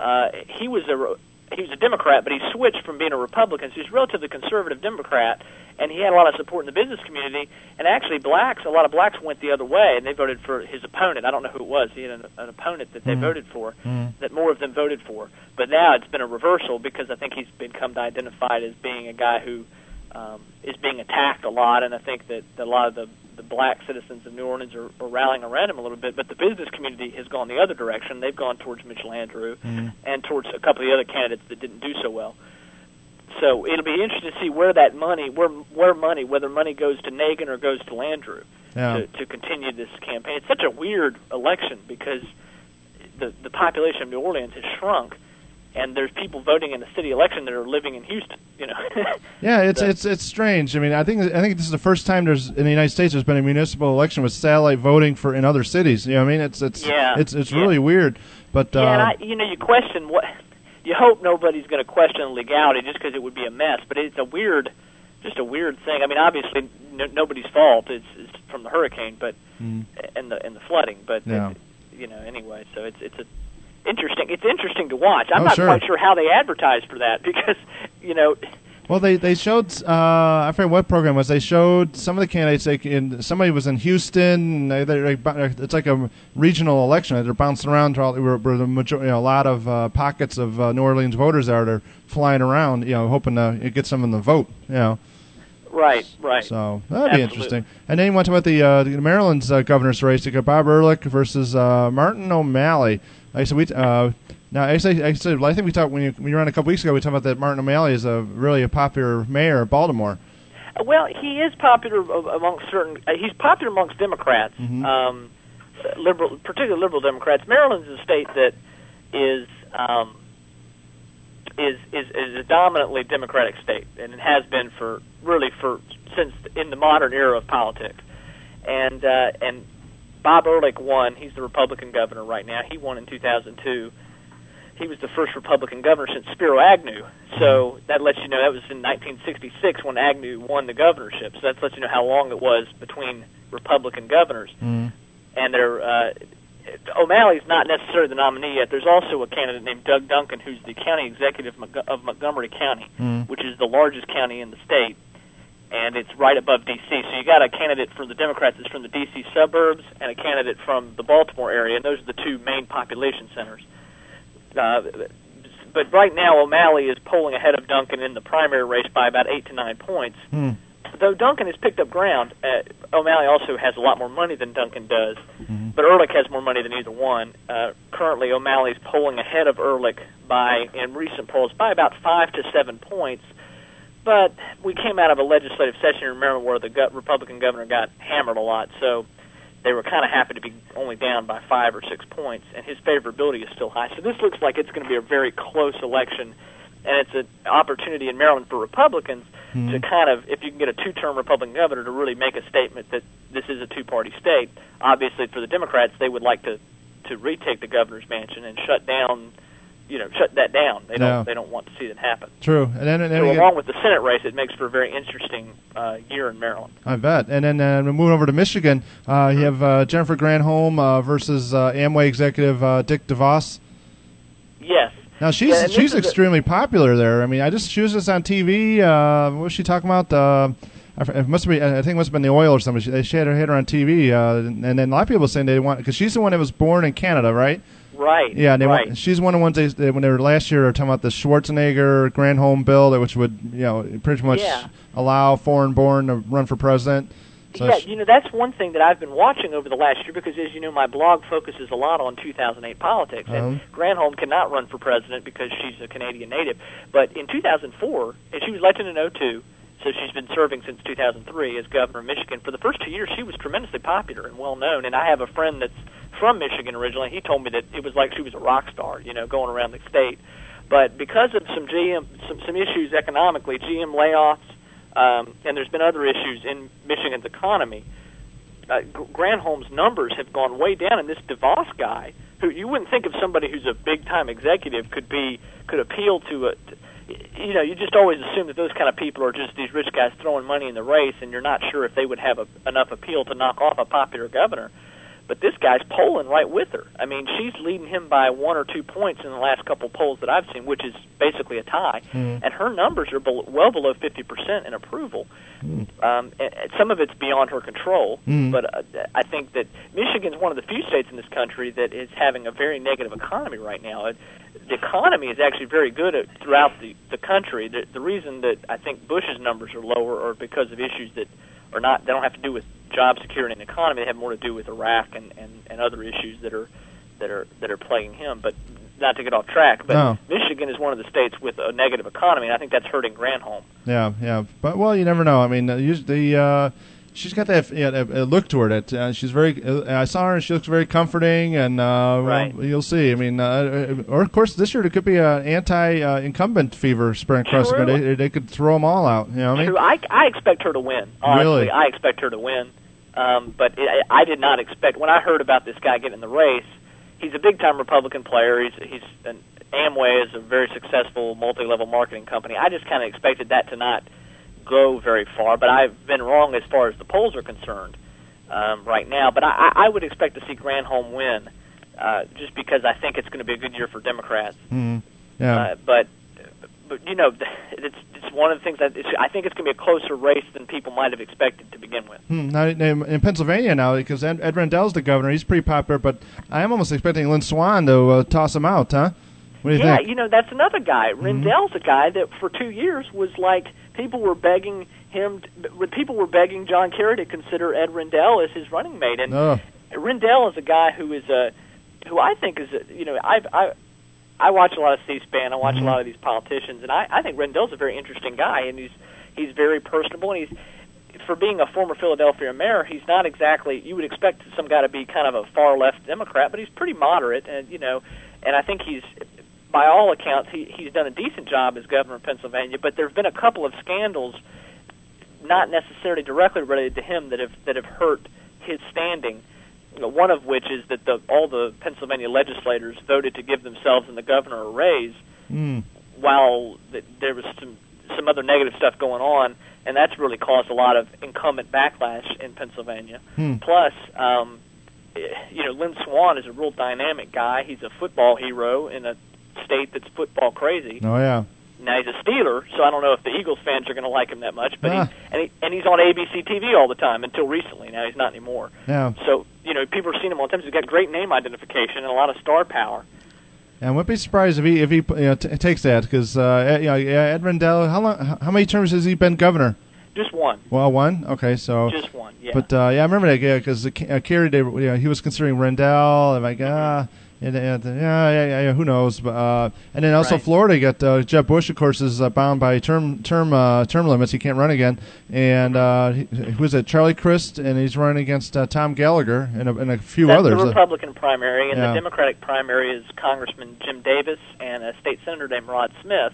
he was a Democrat, but he switched from being a Republican. So he's a relatively conservative Democrat, and he had a lot of support in the business community. And actually, a lot of blacks went the other way, and they voted for his opponent. I don't know who it was. He had an opponent that they voted for, that more of them voted for. But now it's been a reversal because I think he's become identified as being a guy who is being attacked a lot, and I think that a lot of the black citizens of New Orleans are rallying around him a little bit, but the business community has gone the other direction. They've gone towards Mitch Landrieu and towards a couple of the other candidates that didn't do so well. So it'll be interesting to see where that money, whether money goes to Nagin or goes to Landrieu to continue this campaign. It's such a weird election because the population of New Orleans has shrunk, and there's people voting in the city election that are living in Houston. Yeah, it's strange. I mean, I think this is the first time in the United States there's been a municipal election with satellite voting in other cities. You know what I mean? It's really weird. But and you question what. You hope nobody's going to question the legality just because it would be a mess. But it's just a weird thing. I mean, obviously nobody's fault. It's from the hurricane, but and the flooding. But anyway, so it's interesting to watch. I'm not quite sure how they advertise for that because Well, they showed I forget what program it was. They showed some of the candidates. Somebody was in Houston. It's like a regional election. They're bouncing around where the majority, a lot of pockets of New Orleans voters they're flying around, hoping to get some in the vote. Right. So that'd be interesting. And then you want to talk about the Maryland's governor's race. You got Bob Ehrlich versus Martin O'Malley. I think we talked when you were on a couple weeks ago. We talked about that Martin O'Malley is really a popular mayor of Baltimore. Well, he is popular amongst he's popular amongst Democrats, particularly liberal Democrats. Maryland's a state that is a dominantly Democratic state, and it has been since in the modern era of politics. And Bob Ehrlich won. He's the Republican governor right now. He won in 2002. He was the first Republican governor since Spiro Agnew. So that lets you know that was in 1966 when Agnew won the governorship. So that lets you know how long it was between Republican governors. And O'Malley's not necessarily the nominee yet. There's also a candidate named Doug Duncan, who's the county executive of Montgomery County, which is the largest county in the state. And it's right above D.C. So you got a candidate for the Democrats that's from the D.C. suburbs and a candidate from the Baltimore area, and those are the two main population centers. But right now, O'Malley is polling ahead of Duncan in the primary race by about 8 to 9 points. though Duncan has picked up ground, O'Malley also has a lot more money than Duncan does, but Ehrlich has more money than either one. Currently, O'Malley's polling ahead of Ehrlich in recent polls by about 5 to 7 points. But we came out of a legislative session in Maryland where the Republican governor got hammered a lot, so they were kind of happy to be only down by 5 or 6 points, and his favorability is still high. So this looks like it's going to be a very close election, and it's an opportunity in Maryland for Republicans to kind of, if you can get a two-term Republican governor, to really make a statement that this is a two-party state. Obviously, for the Democrats, they would like to retake the governor's mansion and shut that down. They don't want to see that happen. True. And then along with the Senate race, it makes for a very interesting year in Maryland. I bet. And then moving over to Michigan, you have Jennifer Granholm versus Amway executive Dick DeVos. Yes. Now she's extremely popular there. I mean, she was just on TV. What was she talking about? It must be. I think it must have been the oil or something. She had her on TV, and then a lot of people saying they want, because she's the one that was born in Canada, right? Right. Yeah, and she's one of the ones when they were last year, they were talking about the Schwarzenegger Granholm bill, which would pretty much allow foreign-born to run for president. So that's one thing that I've been watching over the last year because, as you know, my blog focuses a lot on 2008 politics, and Granholm cannot run for president because she's a Canadian native. But in 2004, and she was elected in 2002, so she's been serving since 2003 as governor of Michigan. For the first 2 years, she was tremendously popular and well-known, and I have a friend that's from Michigan originally. He told me that it was like she was a rock star, going around the state. But because of some issues economically, GM layoffs, and there's been other issues in Michigan's economy, Granholm's numbers have gone way down, and this DeVos guy, who you wouldn't think of somebody who's a big-time executive could appeal to it. You just always assume that those kind of people are just these rich guys throwing money in the race, and you're not sure if they would have enough appeal to knock off a popular governor. But this guy's polling right with her. I mean, she's leading him by 1 or 2 points in the last couple polls that I've seen, which is basically a tie. And her numbers are well below 50% in approval. And some of it's beyond her control, but I think that Michigan's one of the few states in this country that is having a very negative economy right now. The economy is actually very good throughout the country. The reason that I think Bush's numbers are lower are because of issues that they don't have to do with job security and economy. They have more to do with Iraq and other issues that are plaguing him. But not to get off track, but Michigan is one of the states with a negative economy, and I think that's hurting Granholm. Yeah. But you never know. I mean, she's got that look to her that she's very. I saw her, and she looks very comforting, and you'll see. I mean, or of course, this year there could be an anti-incumbent fever spreading across the country. They could throw them all out. You know what I mean? True. I expect her to win. Honestly, really? I expect her to win. But I did not expect, when I heard about this guy getting in the race. He's a big-time Republican player. Amway is a very successful multi-level marketing company. I just kind of expected that to not go very far, but I've been wrong as far as the polls are concerned right now. But I would expect to see Granholm win, just because I think it's going to be a good year for Democrats. But it's one of the things that I think it's going to be a closer race than people might have expected to begin with. Now, in Pennsylvania now, because Ed Rendell's the governor, he's pretty popular, but I am almost expecting Lynn Swann to toss him out, huh? What do you think? Yeah, that's another guy. Rendell's a guy that for 2 years was like, people were begging John Kerry to consider Ed Rendell as his running mate, and Rendell is a guy who I think is I watch a lot of C-SPAN. I watch a lot of these politicians, and I think Rendell's a very interesting guy, and he's very personable, and for being a former Philadelphia mayor, he's not exactly, you would expect some guy to be kind of a far-left Democrat, but he's pretty moderate, and I think he's, by all accounts, he's done a decent job as governor of Pennsylvania, but there have been a couple of scandals, not necessarily directly related to him, that have hurt his standing. One of which is that all the Pennsylvania legislators voted to give themselves and the governor a raise, while there was some other negative stuff going on, and that's really caused a lot of incumbent backlash in Pennsylvania. Plus, Lynn Swann is a real dynamic guy. He's a football hero in a state that's football crazy. Oh yeah. Now he's a Steeler, so I don't know if the Eagles fans are going to like him that much. But he's on ABC TV all the time until recently. Now he's not anymore. Yeah. So people have seen him all the time. He's got great name identification and a lot of star power. And wouldn't be surprised if he takes that, because Ed Rendell. How many terms has he been governor? Just one. Well, one. Okay, so just one. Yeah. But I remember that because Kerry, he was considering Rendell. And like, who knows? But and then also Florida got Jeb Bush, of course, is bound by term limits. He can't run again. And who is it? Charlie Crist, and he's running against Tom Gallagher and a few others. That's the Republican primary, and the Democratic primary is Congressman Jim Davis and a state senator named Rod Smith.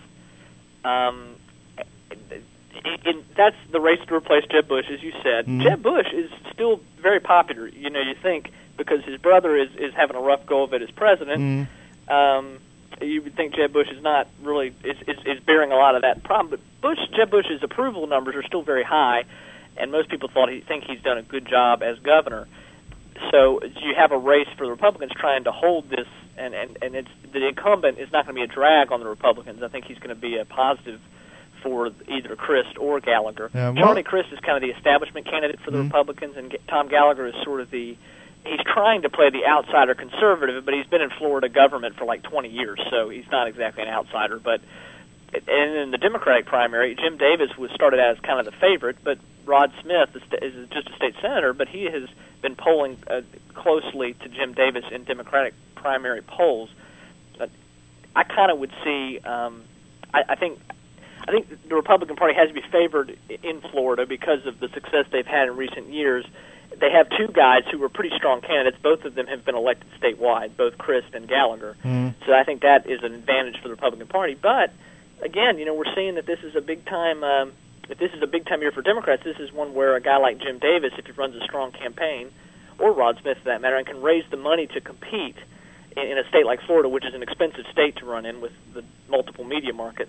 That's the race to replace Jeb Bush, as you said. Mm-hmm. Jeb Bush is still very popular. You think because his brother is having a rough go of it as president, you would think Jeb Bush is not really is bearing a lot of that problem. But Jeb Bush's approval numbers are still very high, and most people think he's done a good job as governor. So you have a race for the Republicans trying to hold this, and it's the incumbent is not going to be a drag on the Republicans. I think he's going to be a positive for either Crist or Gallagher. Charlie Crist is kind of the establishment candidate for the Republicans, and Tom Gallagher is sort of he's trying to play the outsider conservative, but he's been in Florida government for like 20 years, so he's not exactly an outsider. And in the Democratic primary, Jim Davis was started out as kind of the favorite, but Rod Smith is just a state senator, but he has been polling closely to Jim Davis in Democratic primary polls. I kind of would see, I think the Republican Party has to be favored in Florida because of the success they've had in recent years. They have two guys who were pretty strong candidates. Both of them have been elected statewide, both Crist and Gallagher. So I think that is an advantage for the Republican Party. But again, we're seeing that this is a big time. If this is a big time year for Democrats, this is one where a guy like Jim Davis, if he runs a strong campaign, or Rod Smith for that matter, and can raise the money to compete in a state like Florida, which is an expensive state to run in with the multiple media markets.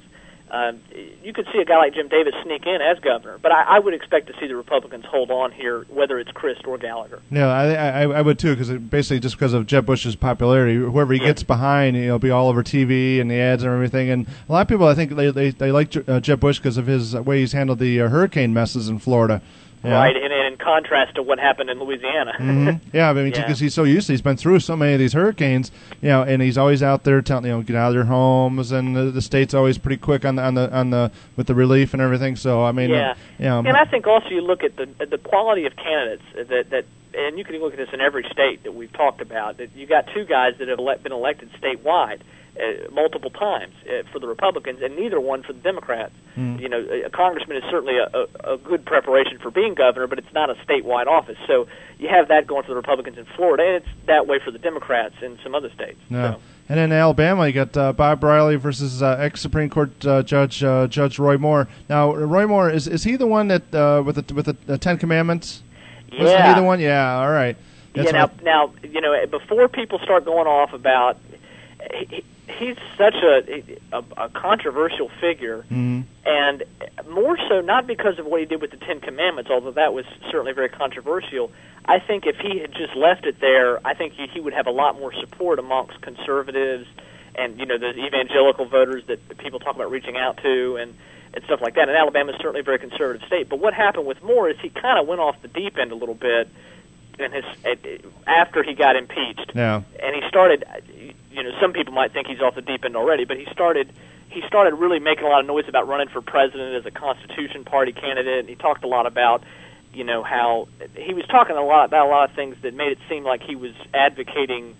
You could see a guy like Jim Davis sneak in as governor, but I would expect to see the Republicans hold on here, whether it's Crist or Gallagher. Yeah, I would too, because basically just because of Jeb Bush's popularity, whoever he gets behind, he'll be all over TV and the ads and everything. And a lot of people, I think, they like Jeb Bush because of his way he's handled the hurricane messes in Florida. Yeah. Right, and in contrast to what happened in Louisiana. Yeah, because he's so used to, he's been through so many of these hurricanes, and he's always out there telling, get out of their homes, and the state's always pretty quick on the with the relief and everything. So I mean, and I think also you look at the quality of candidates that, and you can look at this in every state that we've talked about. That you got two guys that have been elected statewide multiple times for the Republicans, and neither one for the Democrats. A congressman is certainly a good preparation for being governor, but it's not a statewide office. So you have that going for the Republicans in Florida, and it's that way for the Democrats in some other states. Yeah. So. And then in Alabama, you got Bob Riley versus ex-Supreme Court Judge Roy Moore. Now, Roy Moore, is he the one that with the Ten Commandments? Yeah. Was he the one? Yeah, all right. That's now, before people start going off about... He's such a controversial figure, and more so not because of what he did with the Ten Commandments, although that was certainly very controversial. I think if he had just left it there, I think he would have a lot more support amongst conservatives and the evangelical voters that people talk about reaching out to and stuff like that. And Alabama is certainly a very conservative state. But what happened with Moore is he kind of went off the deep end a little bit after he got impeached. Yeah. And he started, some people might think he's off the deep end already, but he started really making a lot of noise about running for president as a Constitution Party candidate, and he talked a lot about, how he was talking about a lot of things that made it seem like he was advocating,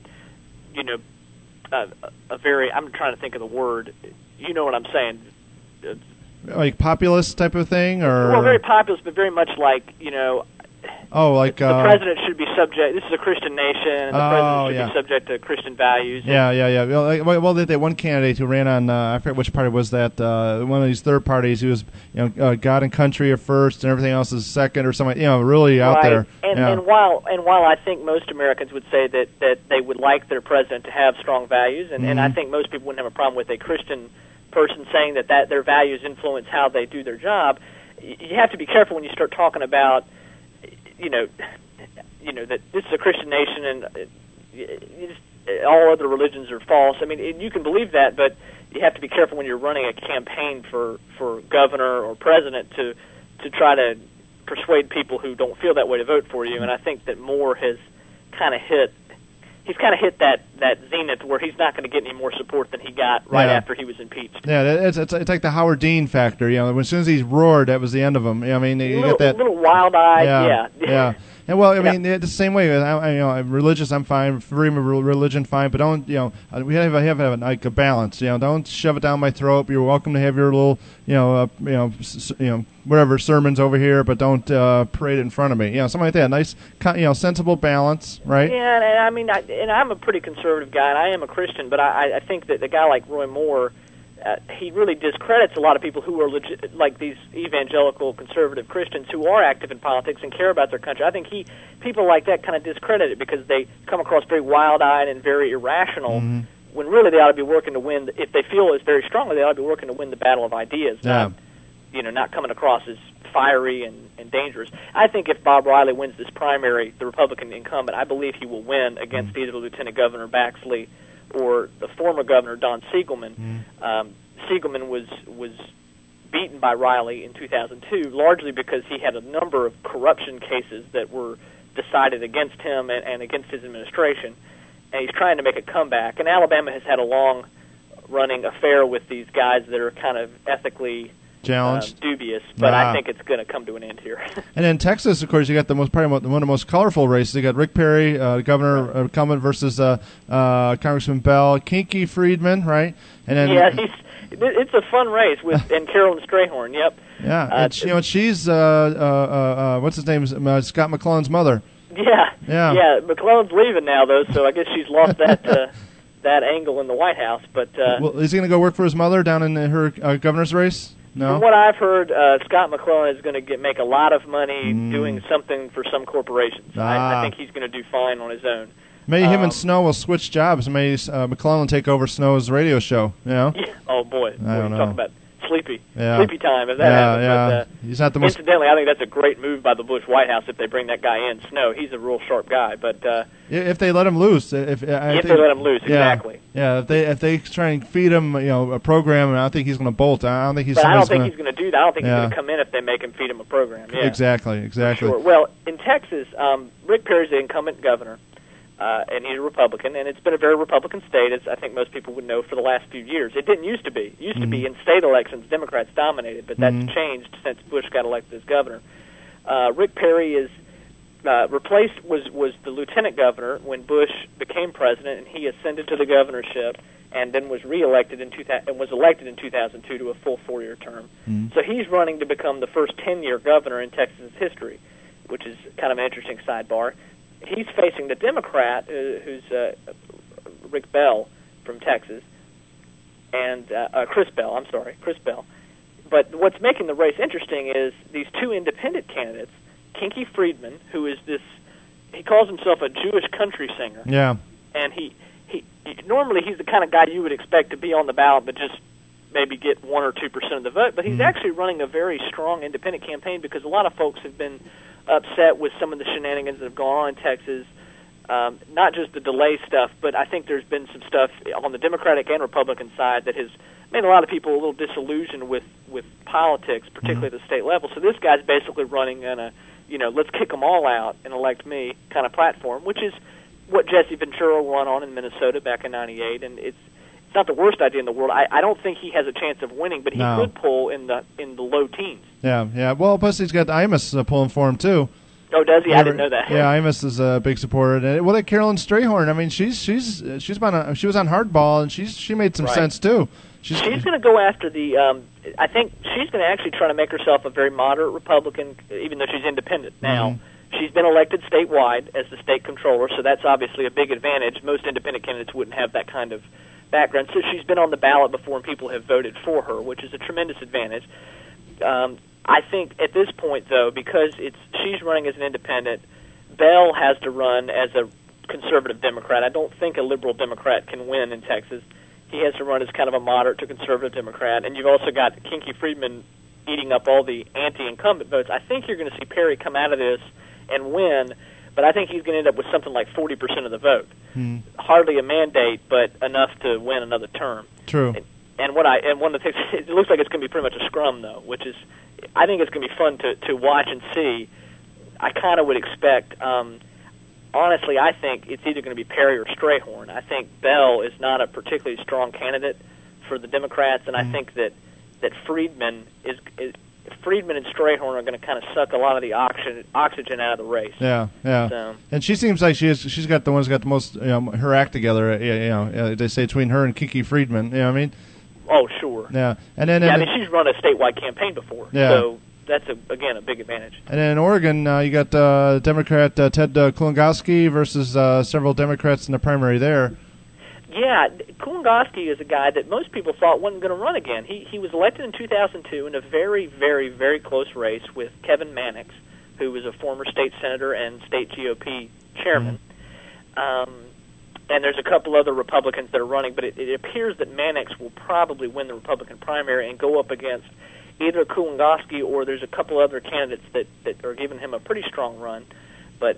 a very, I'm trying to think of the word, you know what I'm saying. Like populist type of thing? Or Well, very populist, but very much like, the president should be subject. This is a Christian nation, and the president should be subject to Christian values. Yeah. Well, they had one candidate who ran on. I forget which party was that. One of these third parties. Who was, God and country are first, and everything else is second, or something. Really out there. And while I think most Americans would say that they would like their president to have strong values, and I think most people wouldn't have a problem with a Christian person saying that their values influence how they do their job. You have to be careful when you start talking about. That this is a Christian nation and all other religions are false. I mean, you can believe that, but you have to be careful when you're running a campaign for governor or president to try to persuade people who don't feel that way to vote for you. And I think that Moore has kind of hit he's kind of hit that zenith where he's not going to get any more support than he got right after he was impeached. Yeah, it's like the Howard Dean factor. As soon as he roared, that was the end of him. I mean, you get that little wild-eyed. Yeah. And well, I mean, the same way. I'm religious. I'm fine. Freedom of religion, fine. But don't, we have to have a balance. Don't shove it down my throat. You're welcome to have your little, whatever sermons over here, but don't parade it in front of me. Something like that. Nice, sensible balance, right? Yeah, and I mean, I'm a pretty conservative guy, and I am a Christian, but I think that a guy like Roy Moore, he really discredits a lot of people who are like these evangelical conservative Christians who are active in politics and care about their country. I think people like that kind of discredit it because they come across very wild-eyed and very irrational, when really they ought to be working to win. If they feel as very strongly, they ought to be working to win the battle of ideas, not coming across as fiery and dangerous. I think if Bob Riley wins this primary, the Republican incumbent, I believe he will win against either Lieutenant Governor Baxley or the former governor, Don Siegelman. Siegelman was beaten by Riley in 2002, largely because he had a number of corruption cases that were decided against him and against his administration, and he's trying to make a comeback. And Alabama has had a long-running affair with these guys that are kind of ethically challenged, dubious, but I think it's going to come to an end here. And in Texas, of course, you got probably one of the most colorful races. You got Rick Perry, governor incumbent, versus Congressman Bell, Kinky Friedman, right? And then it's a fun race and Carolyn Strayhorn. Yep. Yeah, and she's what's his name? Scott McClellan's mother. Yeah. McClellan's leaving now, though, so I guess she's lost that angle in the White House. But well, is he going to go work for his mother down in her governor's race? No. From what I've heard, Scott McClellan is going to make a lot of money doing something for some corporations. I think he's going to do fine on his own. Maybe him and Snow will switch jobs. Maybe McClellan take over Snow's radio show. Yeah. Oh boy, I don't know. Talk about sleepy time if that happens. Yeah. But, he's not the most. Incidentally, I think that's a great move by the Bush White House if they bring that guy in. Snow, he's a real sharp guy. But if they let him loose, if they let him loose, exactly. Yeah, if they try and feed him, a program, and I think he's going to bolt. I don't think he's. But I don't think he's going to do that. I don't think he's going to come in if they make him feed him a program. Yeah. Exactly. Sure. Well, in Texas, Rick Perry's the incumbent governor. And he's a Republican, and it's been a very Republican state, as I think most people would know, for the last few years. It didn't used to be. It used to be in state elections, Democrats dominated, but that's changed since Bush got elected as governor. Rick Perry is was the lieutenant governor when Bush became president, and he ascended to the governorship, and then was reelected and was elected in 2002 to a full 4-year term. So he's running to become the first 10-year governor in Texas history, which is kind of an interesting sidebar. He's facing the Democrat, who's Rick Bell from Texas, and Chris Bell. But what's making the race interesting is these two independent candidates, Kinky Friedman, who is he calls himself a Jewish country singer. Yeah. And he normally he's the kind of guy you would expect to be on the ballot, but just maybe get 1 or 2% of the vote. But he's actually running a very strong independent campaign because a lot of folks have been upset with some of the shenanigans that have gone on in Texas, not just the delay stuff, but I think there's been some stuff on the Democratic and Republican side that has made a lot of people a little disillusioned with politics, particularly at the state level. So this guy's basically running on a, let's kick them all out and elect me kind of platform, which is what Jesse Ventura won on in Minnesota back in '98, and it's not the worst idea in the world. I don't think he has a chance of winning, but he could pull in the low teens. Yeah. Well, plus he's got Imus pulling for him too. Oh, does he? I didn't know that. Yeah, Imus is a big supporter. And that Carolyn Strayhorn. I mean, she was on Hardball, and she made some sense too. She's going to go after the. I think she's going to actually try to make herself a very moderate Republican, even though she's independent now. She's been elected statewide as the state controller, so that's obviously a big advantage. Most independent candidates wouldn't have that kind of background. So she's been on the ballot before, and people have voted for her, which is a tremendous advantage. I think at this point, though, because she's running as an independent, Bell has to run as a conservative Democrat. I don't think a liberal Democrat can win in Texas. He has to run as kind of a moderate to conservative Democrat. And you've also got Kinky Friedman eating up all the anti-incumbent votes. I think you're going to see Perry come out of this and win, but I think he's going to end up with something like 40% of the vote. Hardly a mandate, but enough to win another term. True. And one of the things, it looks like it's going to be pretty much a scrum, though, which is, I think it's going to be fun to watch and see. I kind of would expect, honestly, I think it's either going to be Perry or Strayhorn. I think Bell is not a particularly strong candidate for the Democrats, and I think that Friedman Friedman and Strayhorn are going to kind of suck a lot of the oxygen out of the race. Yeah. So. And she seems like she's got the one's got the most, her act together. They say between her and Kiki Friedman. You know what I mean? Oh, sure. Yeah, and then I mean, she's run a statewide campaign before. Yeah. So that's again a big advantage. And then in Oregon, you got Democrat Ted Kulongoski versus several Democrats in the primary there. Yeah, Kulongoski is a guy that most people thought wasn't going to run again. He was elected in 2002 in a very, very, very close race with Kevin Mannix, who was a former state senator and state GOP chairman. And there's a couple other Republicans that are running, but it appears that Mannix will probably win the Republican primary and go up against either Kulongoski or there's a couple other candidates that are giving him a pretty strong run. But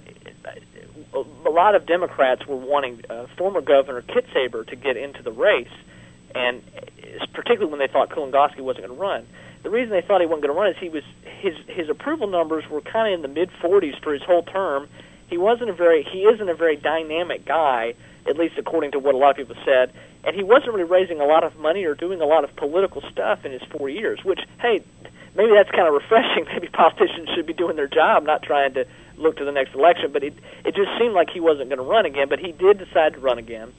a lot of Democrats were wanting former Governor Kitzhaber to get into the race, and particularly when they thought Kulongoski wasn't going to run. The reason they thought he wasn't going to run is his approval numbers were kind of in the mid-40s for his whole term. He isn't a very dynamic guy, at least according to what a lot of people said, and he wasn't really raising a lot of money or doing a lot of political stuff in his 4 years, which, hey, maybe that's kind of refreshing. Maybe politicians should be doing their job, not trying to look to the next election, but it just seemed like he wasn't going to run again, but he did decide to run again.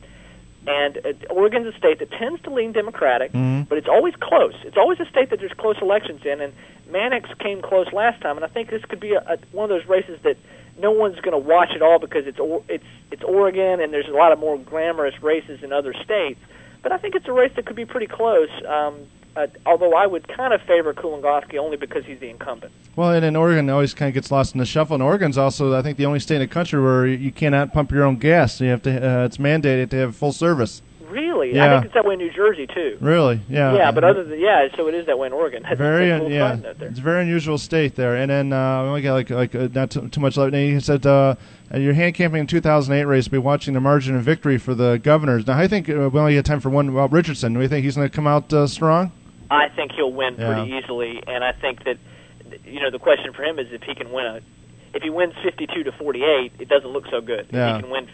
And Oregon's a state that tends to lean Democratic, but it's always close. It's always a state that there's close elections in, and Mannix came close last time, and I think this could be one of those races that no one's going to watch at all because it's Oregon, and there's a lot of more glamorous races in other states. But I think it's a race that could be pretty close, although I would kind of favor Kulongoski only because he's the incumbent. Well, and in Oregon, it always kind of gets lost in the shuffle. And Oregon's also, I think, the only state in the country where you cannot pump your own gas. You have to. It's mandated to have full service. Really? Yeah. I think it's that way in New Jersey too. Really? Yeah. Yeah, but so it is that way in Oregon. That's It's a very unusual state there. And then we only got not too much left. And he said your hand camping in 2008 race will be watching the margin of victory for the governors. Now, I think we only had time for one. Well, Richardson. Do we think he's going to come out strong? I think he'll win pretty easily, and I think that the question for him is if he can win if he wins 52-48, it doesn't look so good. Yeah. If he can win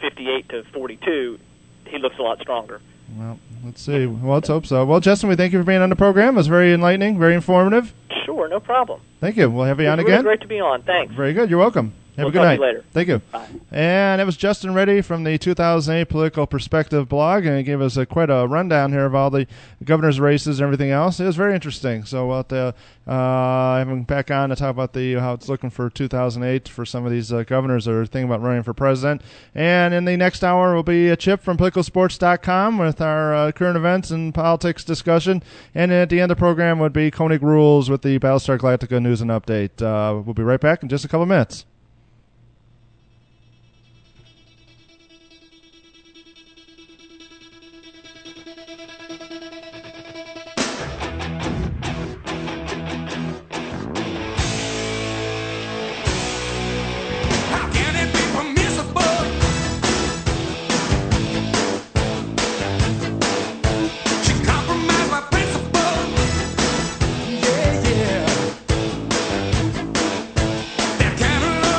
58-42, he looks a lot stronger. Well, let's see. Well, let's hope so. Well, Justin, we thank you for being on the program. It was very enlightening, very informative. Sure, no problem. Thank you. We'll have you on really again. Great to be on. Thanks. Very good. You're welcome. Have a good night. Talk to you later. Thank you. Bye. And that was Justin Reddy from the 2008 Political Perspective blog, and he gave us quite a rundown here of all the governor's races and everything else. It was very interesting. So we'll have to have him back on to talk about how it's looking for 2008 for some of these governors that are thinking about running for president. And in the next hour will be a Chip from PoliticalSports.com with our current events and politics discussion. And at the end of the program would be Koenig Rules with the Battlestar Galactica news and update. We'll be right back in just a couple minutes. Can't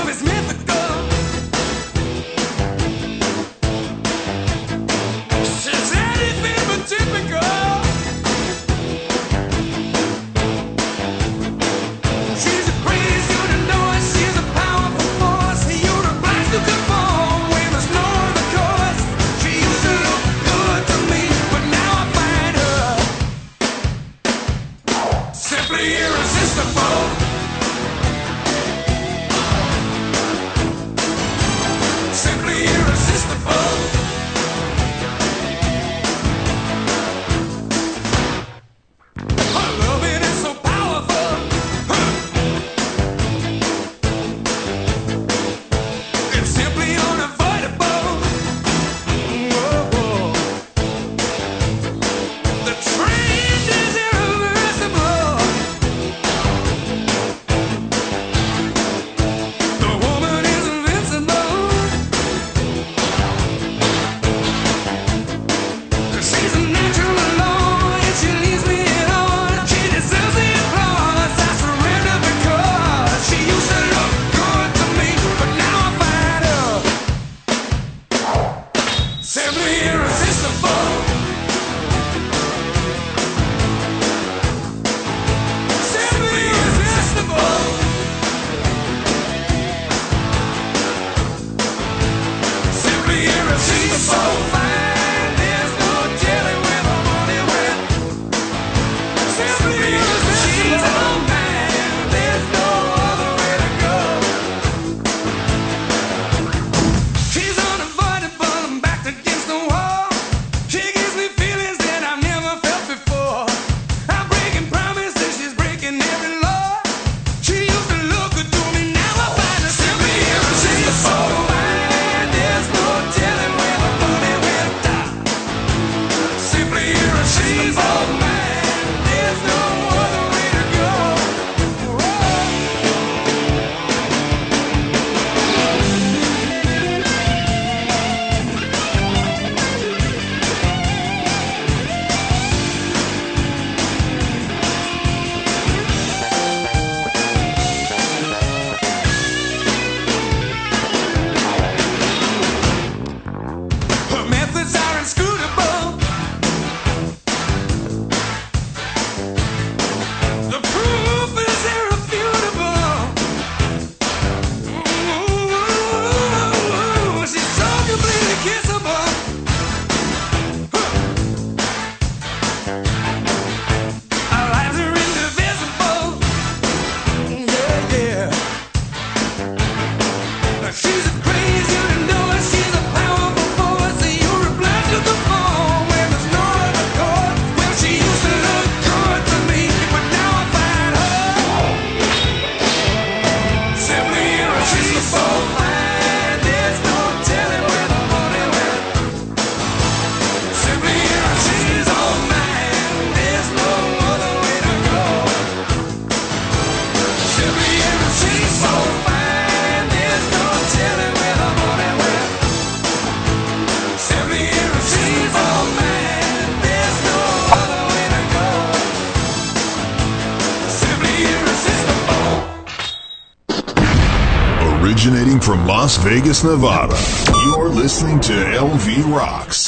Originating from Las Vegas, Nevada, you're listening to LV Rocks.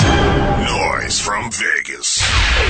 Noise from Vegas.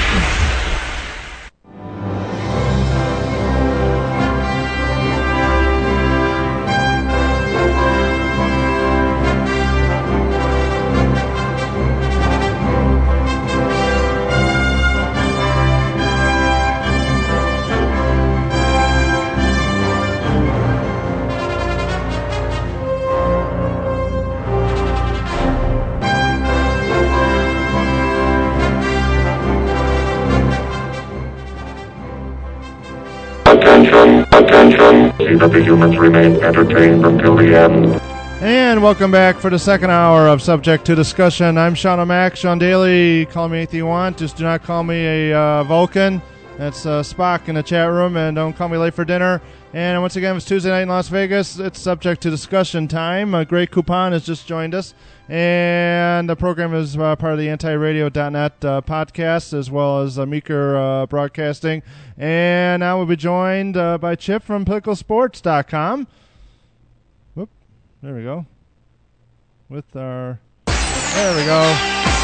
Attention, see that the humans remain entertained until the end. And welcome back for the second hour of Subject to Discussion. I'm Sean O'Mac. Sean Daly, call me anything you want. Just do not call me a Vulcan. That's Spock in the chat room. And don't call me late for dinner. And once again, it's Tuesday night in Las Vegas. It's Subject to Discussion time. Greg Coupon has just joined us. And the program is part of the antiradio.net podcast, as well as Meeker Broadcasting. And now we'll be joined by Chip from PickleSports.com. Whoop, there we go. With our... There we go.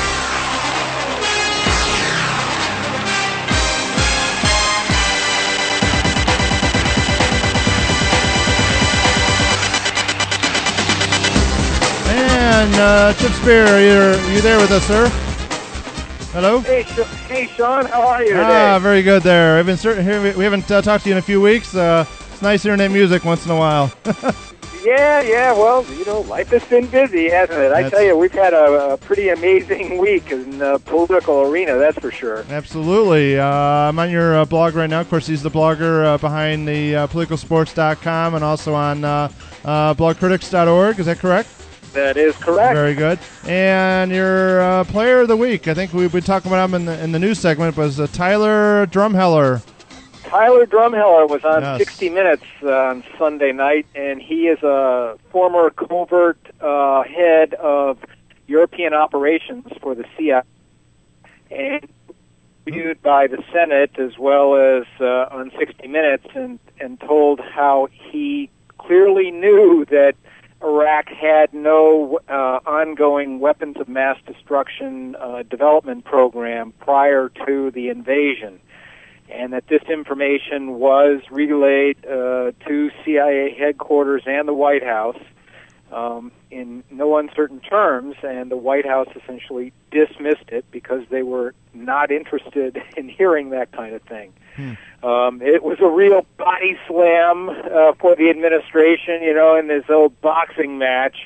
And Chip Spear, are you there with us, sir? Hello? Hey, Sean, how are you today? Very good there. We haven't talked to you in a few weeks. It's nice hearing that music once in a while. Yeah, well, life has been busy, hasn't it? I tell you, we've had a pretty amazing week in the political arena, that's for sure. Absolutely. I'm on your blog right now. Of course, he's the blogger behind the PoliticalSports.com and also on blogcritics.org. Is that correct? That is correct. Very good. And your player of the week, I think we've been talking about him in the news segment, was Tyler Drumheller. Tyler Drumheller was on 60 Minutes on Sunday night, and he is a former covert head of European operations for the CIA, and viewed by the Senate as well as on 60 Minutes, and told how he clearly knew that Iraq had no ongoing weapons of mass destruction development program prior to the invasion, and that this information was relayed to CIA headquarters and the White House, in no uncertain terms, and the White House essentially dismissed it because they were not interested in hearing that kind of thing. It was a real body slam for the administration, in this old boxing match.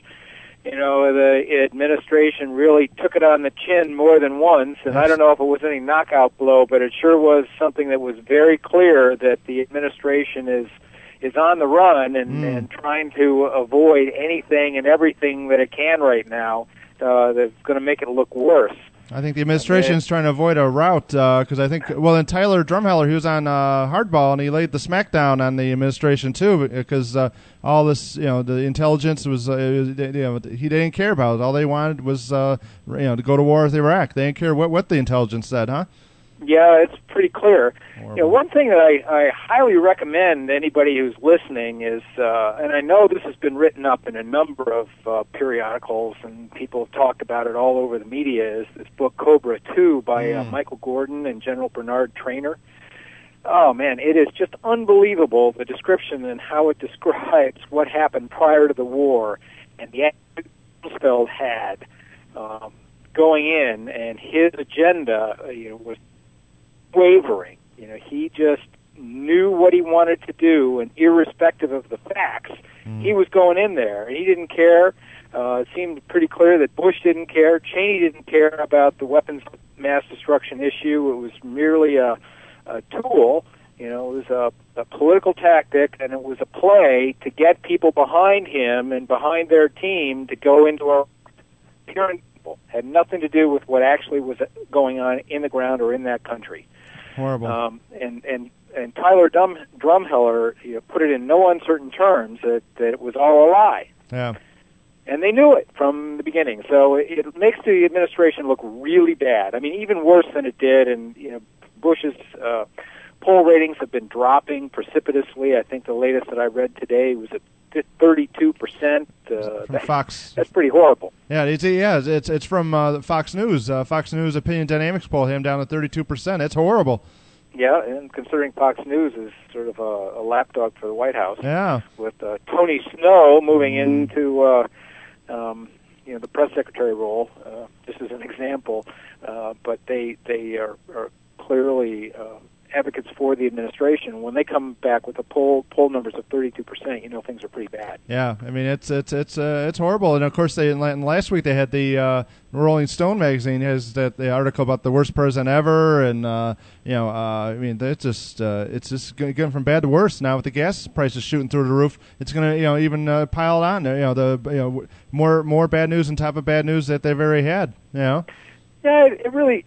The administration really took it on the chin more than once, and I don't know if it was any knockout blow, but it sure was something that was very clear that the administration is on the run and trying to avoid anything and everything that it can right now that's going to make it look worse. I think the administration is trying to avoid a rout because I think, and Tyler Drumheller, he was on Hardball, and he laid the smackdown on the administration too because all this, the intelligence was, he didn't care about it. All they wanted was, to go to war with Iraq. They didn't care what the intelligence said, huh? Yeah, it's pretty clear. One thing that I highly recommend anybody who's listening is, and I know this has been written up in a number of periodicals and people have talked about it all over the media, is this book Cobra 2 by Michael Gordon and General Bernard Traynor. Oh, man, it is just unbelievable, the description and how it describes what happened prior to the war and the attitude Rumsfeld had going in, and his agenda was wavering. He just knew what he wanted to do, and irrespective of the facts, he was going in there. He didn't care. It seemed pretty clear that Bush didn't care. Cheney didn't care about the weapons of mass destruction issue. It was merely a tool. It was a political tactic, and it was a play to get people behind him and behind their team to go into a appearance. Had nothing to do with what actually was going on in the ground or in that country. Horrible. And Tyler Drumheller put it in no uncertain terms that it was all a lie. Yeah. And they knew it from the beginning. So it makes the administration look really bad. I mean, even worse than it did. And Bush's poll ratings have been dropping precipitously. I think the latest that I read today was at 32%. From Fox. That's pretty horrible. Yeah, it's from Fox News. Fox News Opinion Dynamics poll him down to 32%. It's horrible. Yeah, and considering Fox News is sort of a lapdog for the White House. Yeah. With Tony Snow moving into the press secretary role, just as an example, but they are clearly advocates for the administration. When they come back with the poll numbers of 32%, things are pretty bad. Yeah, I mean it's horrible. And of course, last week they had the Rolling Stone magazine has the article about the worst president ever, and I mean it's just going from bad to worse now with the gas prices shooting through the roof. It's going to even pile on. More bad news on top of bad news that they've already had. Yeah, it really.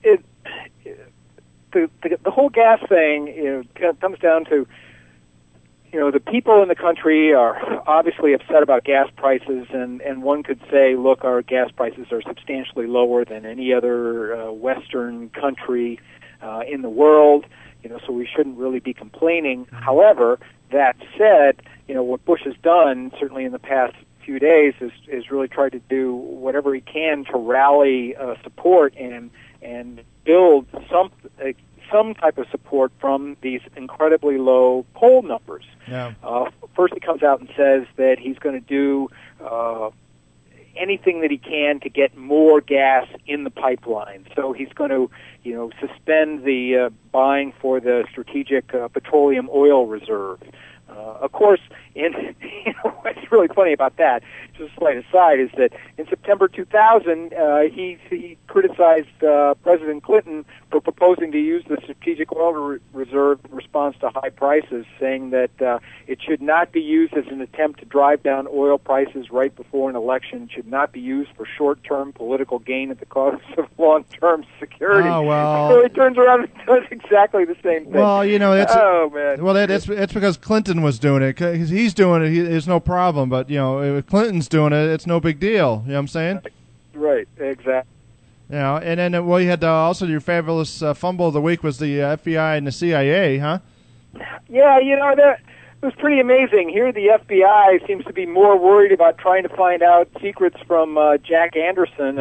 The whole gas thing comes down to the people in the country are obviously upset about gas prices, and one could say, look, our gas prices are substantially lower than any other Western country in the world, so we shouldn't really be complaining. However, that said, what Bush has done, certainly in the past few days, is really tried to do whatever he can to rally support and build some type of support from these incredibly low poll numbers. Yeah. First, he comes out and says that he's going to do anything that he can to get more gas in the pipeline. So he's going to, suspend the buying for the strategic petroleum oil reserve. Of course, what's really funny about that, just a slight aside, is that in September 2000, he criticized President Clinton for proposing to use the strategic oil reserve in response to high prices, saying that it should not be used as an attempt to drive down oil prices right before an election. It should not be used for short-term political gain at the cost of long-term security. Oh, well. So he turns around and does exactly the same thing. Well, it's... Oh, man. Well, it's because Clinton was doing it. Cause he's doing it, it's no problem. But, if Clinton's doing it, it's no big deal. You know what I'm saying? Right, exactly. And then, you had also your fabulous fumble of the week was the FBI and the CIA, huh? Yeah, that was pretty amazing. Here the FBI seems to be more worried about trying to find out secrets from Jack Anderson.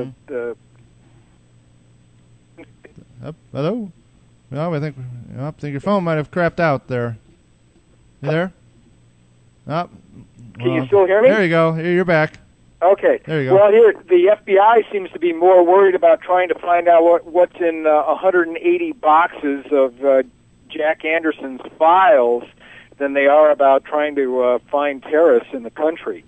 Hello? No, I think your phone might have crapped out there. You there? Can you still hear me? There you go. You're back. Okay. There you go. Well, here the FBI seems to be more worried about trying to find out what's in 180 boxes of Jack Anderson's files than they are about trying to find terrorists in the country.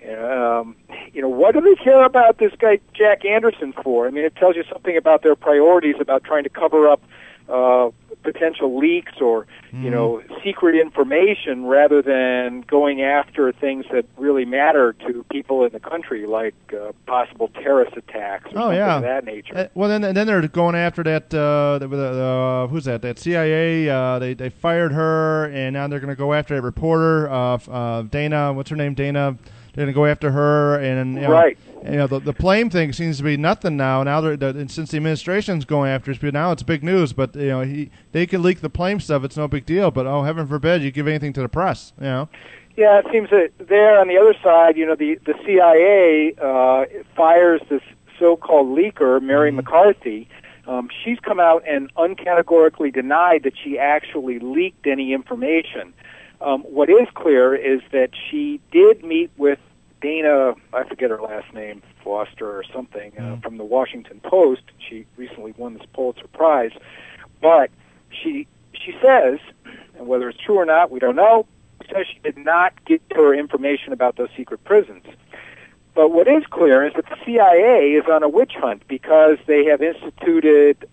What do they care about this guy Jack Anderson for? I mean, it tells you something about their priorities about trying to cover up potential leaks or, secret information rather than going after things that really matter to people in the country, like possible terrorist attacks or something of that nature. Well, then they're going after that, who's that? That CIA, they fired her, and now they're going to go after that reporter, Dana, what's her name, Dana? They're going to go after her, and right. The plane thing seems to be nothing now. Now, since the administration's going after us, now it's big news. But they can leak the plane stuff; it's no big deal. But heaven forbid you give anything to the press. Yeah, it seems that there on the other side, the CIA fires this so-called leaker, Mary McCarthy. She's come out and uncategorically denied that she actually leaked any information. What is clear is that she did meet with Dana, I forget her last name, Foster or something, from the Washington Post. She recently won this Pulitzer Prize. But she says, and whether it's true or not, we don't know, she says she did not get her information about those secret prisons. But what is clear is that the CIA is on a witch hunt because they have instituted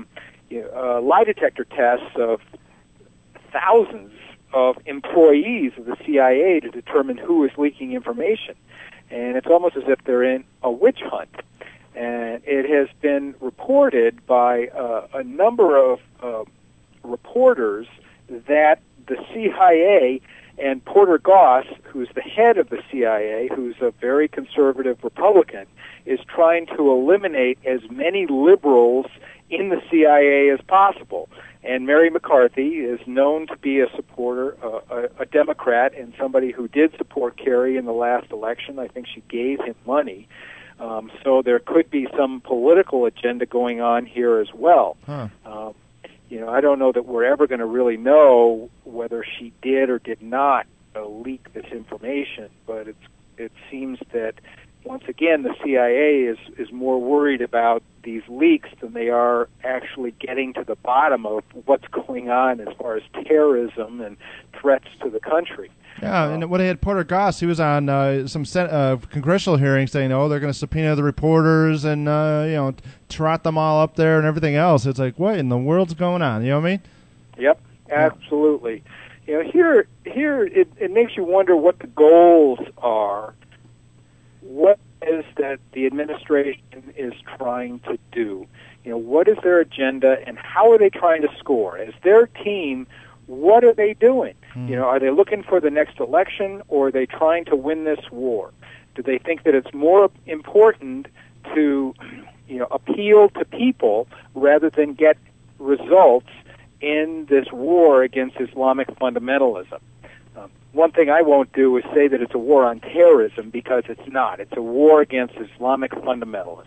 lie detector tests of thousands of employees of the CIA to determine who is leaking information. And it's almost as if they're in a witch hunt. And it has been reported by a number of reporters that the CIA and Porter Goss, who's the head of the CIA, who's a very conservative Republican, is trying to eliminate as many liberals in the CIA as possible. And Mary McCarthy is known to be a supporter, a Democrat, and somebody who did support Kerry in the last election. I think she gave him money. So there could be some political agenda going on here as well. Huh. I don't know that we're ever going to really know whether she did or did not leak this information, but it seems that once again, the CIA is more worried about these leaks than they are actually getting to the bottom of what's going on as far as terrorism and threats to the country. Yeah, and when they had Porter Goss, he was on some congressional hearing saying, they're going to subpoena the reporters and, trot them all up there and everything else. It's like, what in the world's going on? You know what I mean? Yep, absolutely. Here it makes you wonder what the goals are. What is that the administration is trying to do? What is their agenda and how are they trying to score? As their team, what are they doing? Are they looking for the next election or are they trying to win this war? Do they think that it's more important to, appeal to people rather than get results in this war against Islamic fundamentalism? One thing I won't do is say that it's a war on terrorism because it's not. It's a war against Islamic fundamentalists.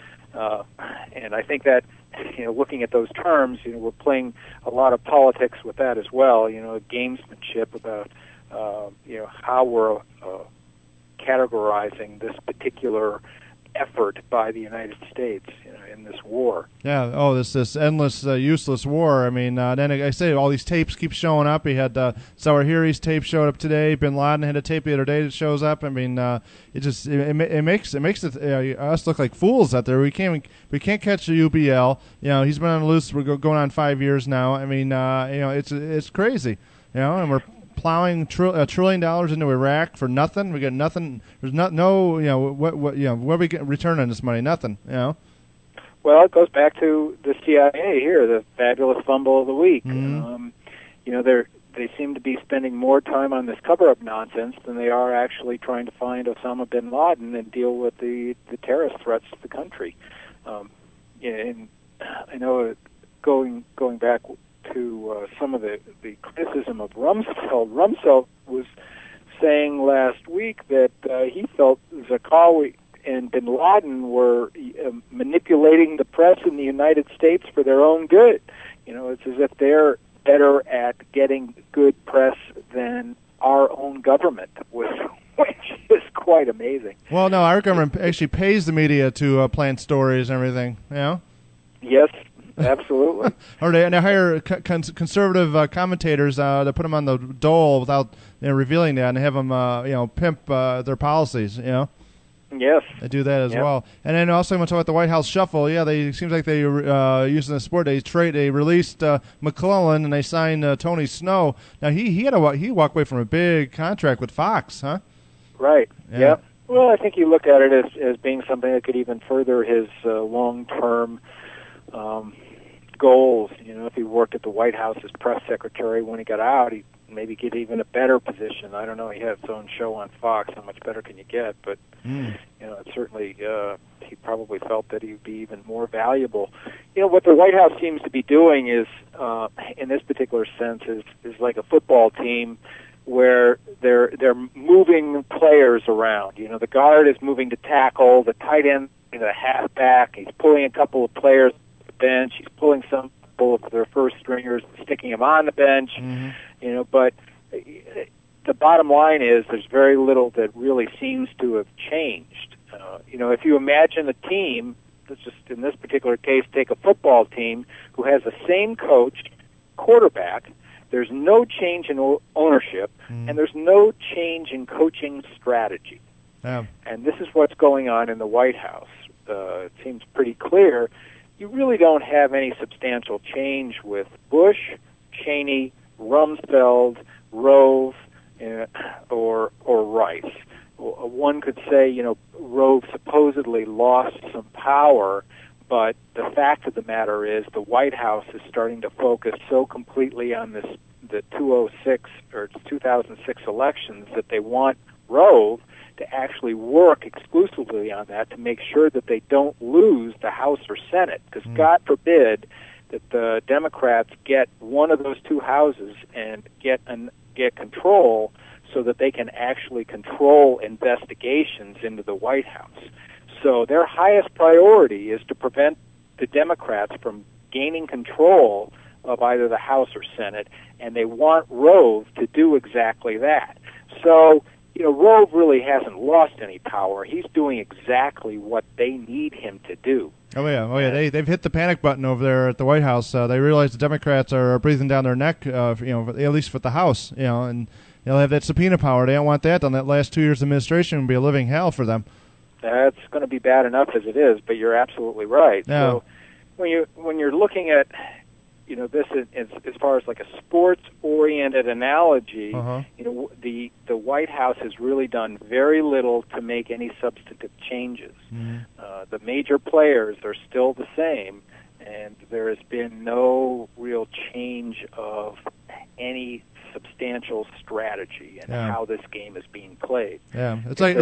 And I think that, looking at those terms, we're playing a lot of politics with that as well, gamesmanship about, how we're categorizing this particular effort by the United States in this war. Yeah. This endless, useless war. I mean, then I say all these tapes keep showing up. We had Zawahiri's tape showed up today. Bin Laden had a tape the other day that shows up. I mean, it makes us look like fools out there. We can't catch the UBL. He's been on the loose. We're going on 5 years now. I mean, it's crazy. And we're plowing $1 trillion into Iraq for nothing. We get nothing. There's where are we get return on this money? Nothing. Well, it goes back to the CIA here, the fabulous fumble of the week. Mm-hmm. They seem to be spending more time on this cover-up nonsense than they are actually trying to find Osama bin Laden and deal with the terrorist threats to the country. And I know going back to some of the criticism of Rumsfeld. Rumsfeld was saying last week that he felt Zarqawi and bin Laden were manipulating the press in the United States for their own good. It's as if they're better at getting good press than our own government with which is quite amazing. Well, no, our government actually pays the media to plant stories and everything. You know? Yes, absolutely. Or they hire conservative commentators to put them on the dole without revealing that, and have them pimp their policies. You know. Yes. They do that as well. And then also, I'm going to talk about the White House shuffle. Yeah, it seems like they using the sport. They released McClellan and they signed Tony Snow. Now he walked away from a big contract with Fox, huh? Right. Yeah. Yep. Well, I think you look at it as being something that could even further his long-term goals. You know, if he worked at the White House as press secretary when he got out, he maybe get even a better position. I don't know. He had his own show on Fox. How much better can you get? But it certainly he probably felt that he'd be even more valuable. You know, what the White House seems to be doing is, in this particular sense, is like a football team where they're moving players around. You know, the guard is moving to tackle, the tight end, the halfback. He's pulling a couple of players off the bench. He's pulling some of their first stringers, sticking them on the bench. Mm-hmm. You know, but the bottom line is there's very little that really seems to have changed. You know, if you imagine a team, let's just in this particular case take a football team who has the same coach, quarterback, there's no change in ownership, and there's no change in coaching strategy. Yeah. And this is what's going on in the White House. It seems pretty clear. You really don't have any substantial change with Bush, Cheney, Rumsfeld, Rove, or Rice. One could say, you know, Rove supposedly lost some power, but the fact of the matter is the White House is starting to focus so completely on the 2006 elections that they want Rove to actually work exclusively on that to make sure that they don't lose the House or Senate, because God forbid that the Democrats get one of those two houses and get control so that they can actually control investigations into the White House. So their highest priority is to prevent the Democrats from gaining control of either the House or Senate, and they want Rove to do exactly that. So, you know, Rove really hasn't lost any power. He's doing exactly what they need him to do. Oh yeah. They've hit the panic button over there at the White House. They realize the Democrats are breathing down their neck. At least with the House. You know, and they'll have that subpoena power. They don't want that. On that last 2 years of administration would be a living hell for them. That's going to be bad enough as it is. But you're absolutely right. Yeah. So when you're looking at, you know, this is, as far as like a sports-oriented analogy, you know, the White House has really done very little to make any substantive changes. The major players are still the same, and there has been no real change of any substantial strategy in how this game is being played. Yeah,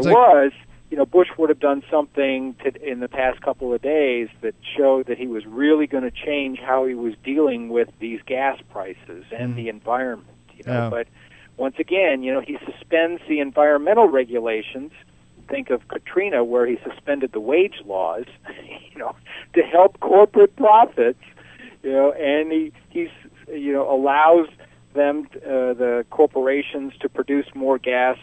you know, Bush would have done something in the past couple of days that showed that he was really going to change how he was dealing with these gas prices and the environment. You know, but once again, you know, he suspends the environmental regulations. Think of Katrina, where he suspended the wage laws, you know, to help corporate profits. You know, and he's you know, allows them, the corporations, to produce more gas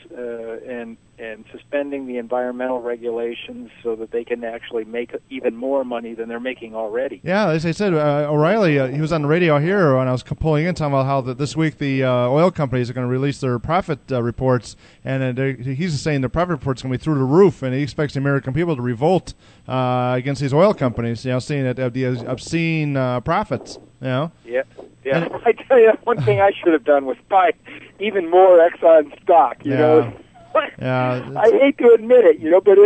and suspending the environmental regulations so that they can actually make even more money than they're making already. Yeah, as I said, O'Reilly, he was on the radio here when I was pulling in, talking about how this week the oil companies are going to release their profit reports, and he's saying the profit reports are going to be through the roof, and he expects the American people to revolt against these oil companies, you know, seeing the obscene profits, you know. Yeah. Yeah, I tell you, one thing I should have done was buy even more Exxon stock, you know. Yeah, I hate to admit it, you know, but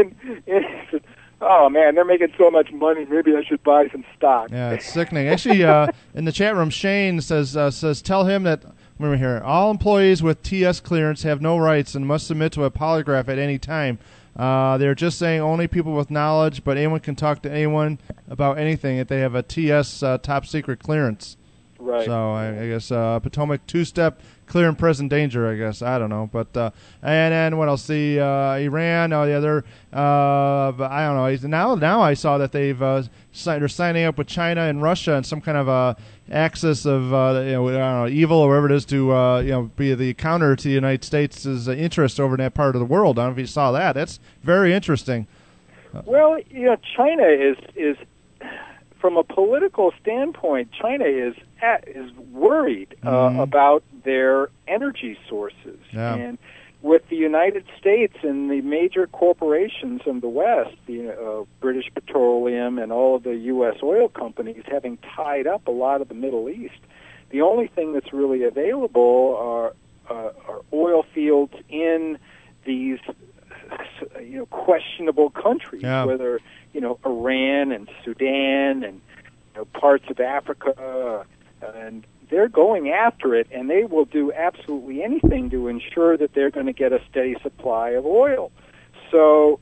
oh man, they're making so much money. Maybe I should buy some stock. Yeah, it's sickening. Actually, in the chat room, Shane says, tell him that. Remember here, all employees with TS clearance have no rights and must submit to a polygraph at any time. They're just saying only people with knowledge, but anyone can talk to anyone about anything if they have a TS top secret clearance. Right. So I guess Potomac two-step clear and present danger. I guess I don't know, but and then what else? The Iran. Oh yeah, they're I don't know. Now I saw that they're signing up with China and Russia and some kind of axis of I don't know, evil or whatever it is to be the counter to the United States' interest over in that part of the world. I don't know if you saw that. That's very interesting. Well, China is from a political standpoint, China is worried about their energy sources, and with the United States and the major corporations in the West, British Petroleum and all of the U.S. oil companies having tied up a lot of the Middle East, the only thing that's really available are oil fields in these questionable countries, whether Iran and Sudan and parts of Africa, and they're going after it, and they will do absolutely anything to ensure that they're going to get a steady supply of oil. So,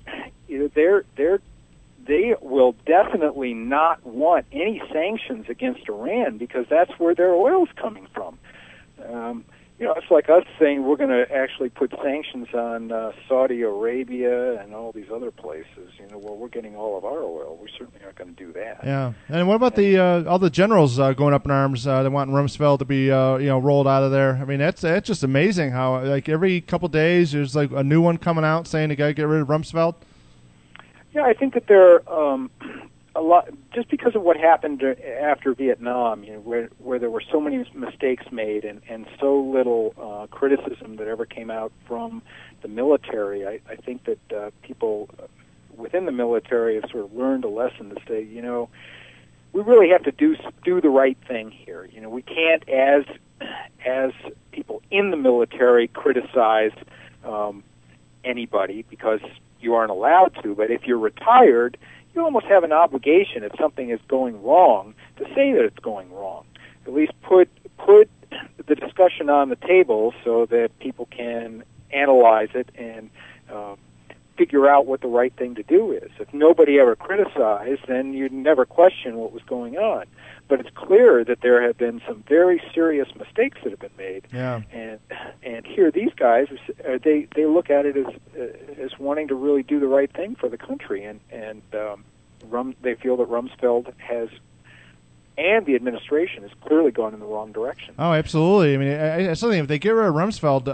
they will definitely not want any sanctions against Iran because that's where their oil's coming from. It's like us saying we're going to actually put sanctions on Saudi Arabia and all these other places. Where we're getting all of our oil. We certainly aren't going to do that. Yeah. And what about all the generals going up in arms? They want Rumsfeld to be rolled out of there. I mean, that's just amazing how like every couple days there's like a new one coming out saying they got to get rid of Rumsfeld. Yeah, I think that there a lot just because of what happened after Vietnam, where there were so many mistakes made and so little criticism that ever came out from the military. I think that people within the military have sort of learned a lesson to say, we really have to do the right thing here. We can't, as people in the military, criticize anybody because you aren't allowed to. But if you're retired, you almost have an obligation if something is going wrong to say that it's going wrong. At least put the discussion on the table so that people can analyze it and figure out what the right thing to do is. If nobody ever criticized, then you'd never question what was going on. But it's clear that there have been some very serious mistakes that have been made. Yeah. And here these guys, they look at it as wanting to really do the right thing for the country, and they feel that Rumsfeld has, and the administration has clearly gone in the wrong direction. Oh, absolutely. I mean, I still think if they get rid of Rumsfeld,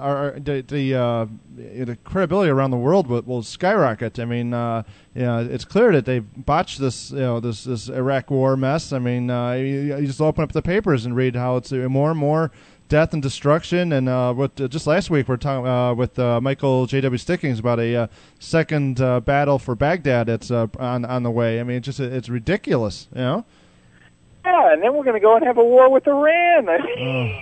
the credibility around the world will skyrocket. I mean, it's clear that they botched this Iraq war mess. I mean, you just open up the papers and read how it's more and more death and destruction. And just last week we're talking with Michael J.W. Stickings about a second battle for Baghdad that's on the way. I mean, it's ridiculous, Yeah, and then we're going to go and have a war with Iran. I mean,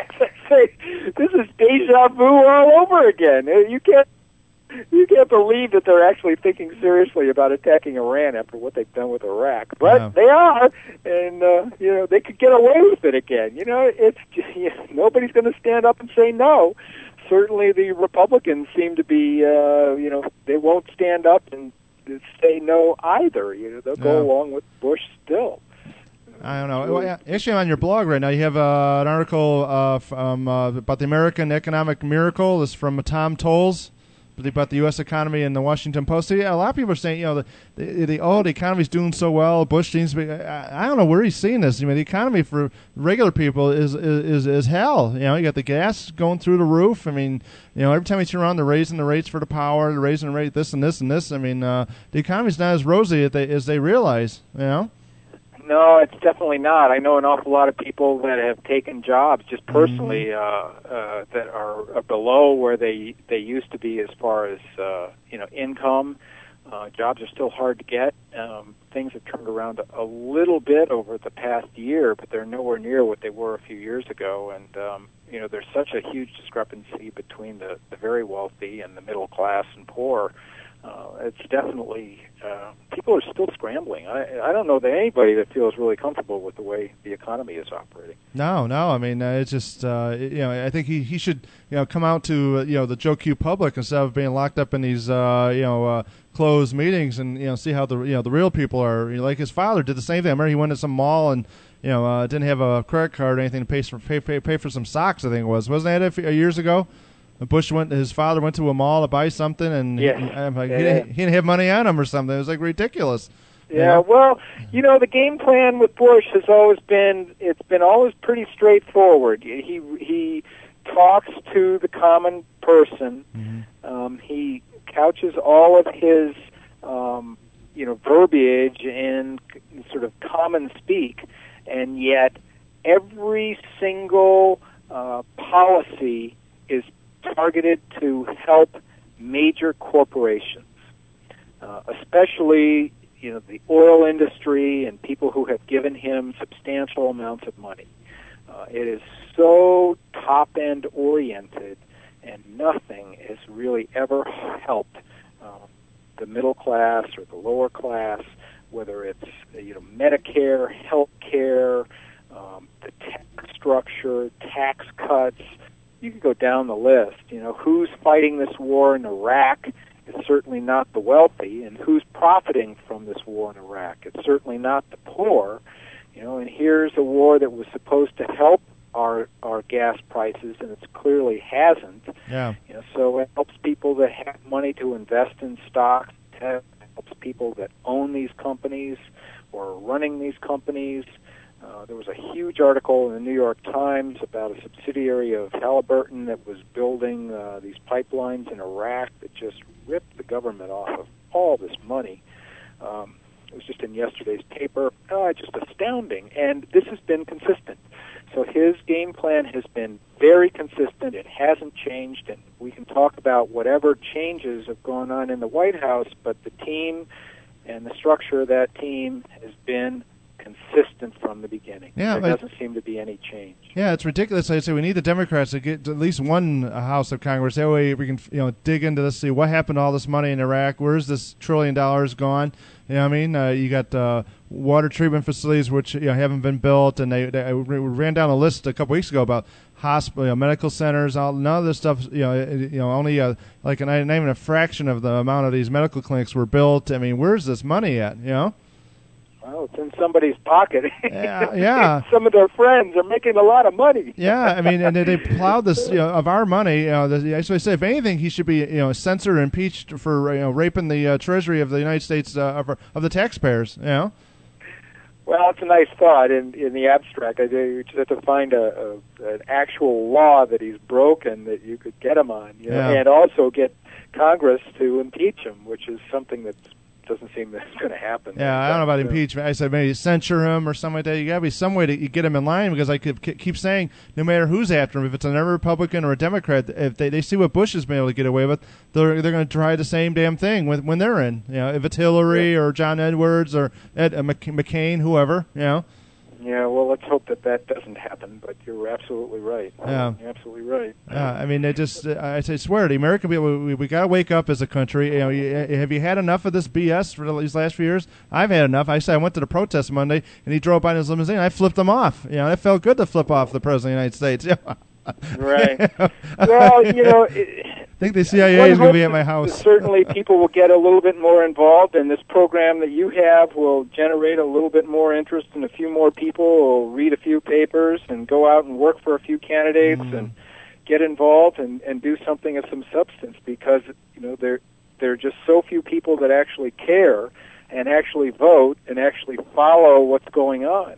this is deja vu all over again. You can't believe that they're actually thinking seriously about attacking Iran after what they've done with Iraq, but they are, and they could get away with it again. It's just, nobody's going to stand up and say no. Certainly, the Republicans seem to be, they won't stand up and say no either. They'll go along with Bush still. I don't know. Well, actually, on your blog right now, you have an article about the American economic miracle. This is from Tom Tolles about the U.S. economy in the Washington Post. So, yeah, a lot of people are saying, the economy's doing so well. Bush seems to be. I don't know where he's seeing this. I mean, the economy for regular people is hell. You got the gas going through the roof. I mean, every time you turn around, they're raising the rates for the power, they're raising the rate this and this and this. I mean, the economy's not as rosy as they realize. No, it's definitely not. I know an awful lot of people that have taken jobs just personally that are below where they used to be as far as income. Jobs are still hard to get. Things have turned around a little bit over the past year, but they're nowhere near what they were a few years ago. And there's such a huge discrepancy between the very wealthy and the middle class and poor. it's definitely people are still scrambling. I don't know that anybody that feels really comfortable with the way the economy is operating. No. I mean, it's just I think he should come out to the Joe Q public instead of being locked up in these closed meetings and see how the real people are. Like his father did the same thing. I remember he went to some mall and didn't have a credit card or anything to pay for some socks. I think it wasn't that a few years ago? His father went to a mall to buy something, and he didn't have money on him or something. It was like ridiculous. Yeah, well, the game plan with Bush has always been always pretty straightforward. He talks to the common person. Mm-hmm. He couches all of his verbiage in sort of common speak, and yet every single policy is targeted to help major corporations, especially the oil industry and people who have given him substantial amounts of money. It is so top-end oriented, and nothing has really ever helped the middle class or the lower class, whether it's Medicare, health care, the tax structure, tax cuts. You can go down the list. Who's fighting this war in Iraq is certainly not the wealthy, and who's profiting from this war in Iraq? It's certainly not the poor. And here's a war that was supposed to help our gas prices, and it clearly hasn't. Yeah. So it helps people that have money to invest in stocks. It helps people that own these companies or are running these companies. There was a huge article in the New York Times about a subsidiary of Halliburton that was building these pipelines in Iraq that just ripped the government off of all this money. It was just in yesterday's paper. Just astounding. And this has been consistent. So his game plan has been very consistent. It hasn't changed. And we can talk about whatever changes have gone on in the White House, but the team and the structure of that team has been consistent from the beginning. Yeah, there doesn't seem to be any change. Yeah, it's ridiculous. I say we need the Democrats to get to at least one House of Congress. That way we can dig into this, see what happened to all this money in Iraq. Where's this $1 trillion gone? You know what I mean? You got water treatment facilities which haven't been built, and they ran down a list a couple weeks ago about hospital, medical centers. None of this stuff. Only not even a fraction of the amount of these medical clinics were built. I mean, where's this money at? Well, it's in somebody's pocket. Yeah. Some of their friends are making a lot of money. Yeah, I mean, and they plowed this of our money. So I say, if anything, he should be censored or impeached for raping the Treasury of the United States of the taxpayers. Well, it's a nice thought in the abstract. You just have to find an actual law that he's broken that you could get him on, and also get Congress to impeach him, which is something that doesn't seem that's going to happen. Yeah, I don't know about impeachment. I said maybe censure him or something like that. You got to be some way to get him in line, because I could keep saying no matter who's after him, if it's another Republican or a Democrat, if they see what Bush has been able to get away with, they're going to try the same damn thing when they're in. If it's Hillary or John Edwards or McCain, whoever. Yeah, well, let's hope that doesn't happen, but you're absolutely right. Yeah. You're absolutely right. Yeah, I mean, I swear, the American people, we got to wake up as a country. Have you had enough of this BS for these last few years? I've had enough. I went to the protest Monday, and he drove by in his limousine. I flipped him off. It felt good to flip off the President of the United States. Right. Well, I think the CIA is going to be at my house. Certainly people will get a little bit more involved, and this program that you have will generate a little bit more interest, and a few more people will read a few papers and go out and work for a few candidates and get involved and do something of some substance, because there are just so few people that actually care and actually vote and actually follow what's going on.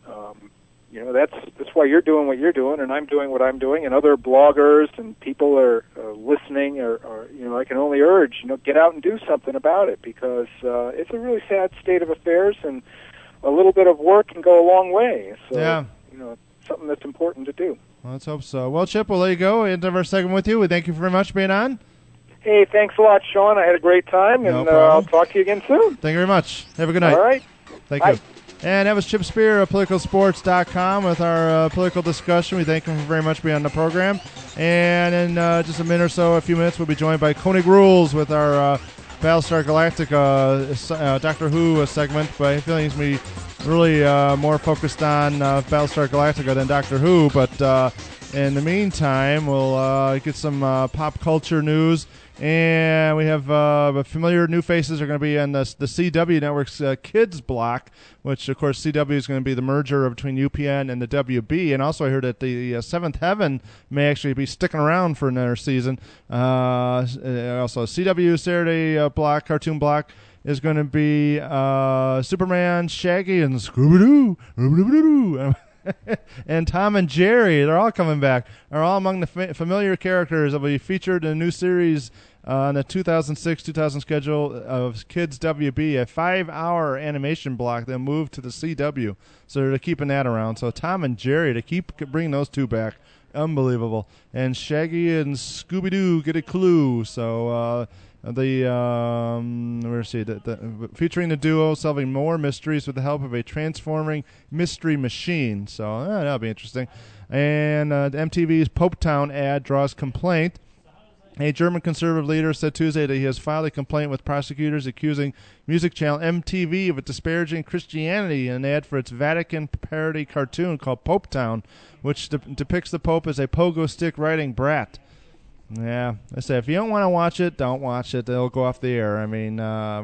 That's why you're doing what you're doing, and I'm doing what I'm doing, and other bloggers and people are listening. Or I can only urge, get out and do something about it, because it's a really sad state of affairs, and a little bit of work can go a long way. So, yeah. It's something that's important to do. Well, let's hope so. Well, Chip, we'll let you go. End of our segment with you. We thank you very much for being on. Hey, thanks a lot, Sean. I had a great time, and I'll talk to you again soon. Thank you very much. Have a good night. All right. Thank Bye. you. And that was Chip Spear of PoliticalSports.com with our political discussion. We thank him very much for being on the program. And in just a minute or so, a few minutes, we'll be joined by Koenig Rules with our Battlestar Galactica Doctor Who segment, but I feel he's going to be really more focused on Battlestar Galactica than Doctor Who. But in the meantime, we'll get some pop culture news. And we have familiar new faces are going to be on the CW Network's Kids block, which, of course, CW is going to be the merger between UPN and the WB. And also I heard that the Seventh Heaven may actually be sticking around for another season. Also, CW Saturday block, cartoon block, is going to be Superman, Shaggy, and Scooby-Doo. And Tom and Jerry, they're all coming back. Are all among the familiar characters that will be featured in a new series on the 2006-2000 schedule of Kids WB, a 5-hour animation block that moved to the CW. So they're keeping that around. So Tom and Jerry, to keep bringing those two back. Unbelievable. And Shaggy and Scooby-Doo get a clue. So featuring the duo solving more mysteries with the help of a transforming mystery machine. So that'll be interesting. And MTV's Popetown ad draws complaint. A German conservative leader said Tuesday that he has filed a complaint with prosecutors accusing music channel MTV of disparaging Christianity in an ad for its Vatican parody cartoon called Popetown, which depicts the Pope as a pogo stick riding brat. Yeah, I say if you don't want to watch it, don't watch it. It'll go off the air. I mean,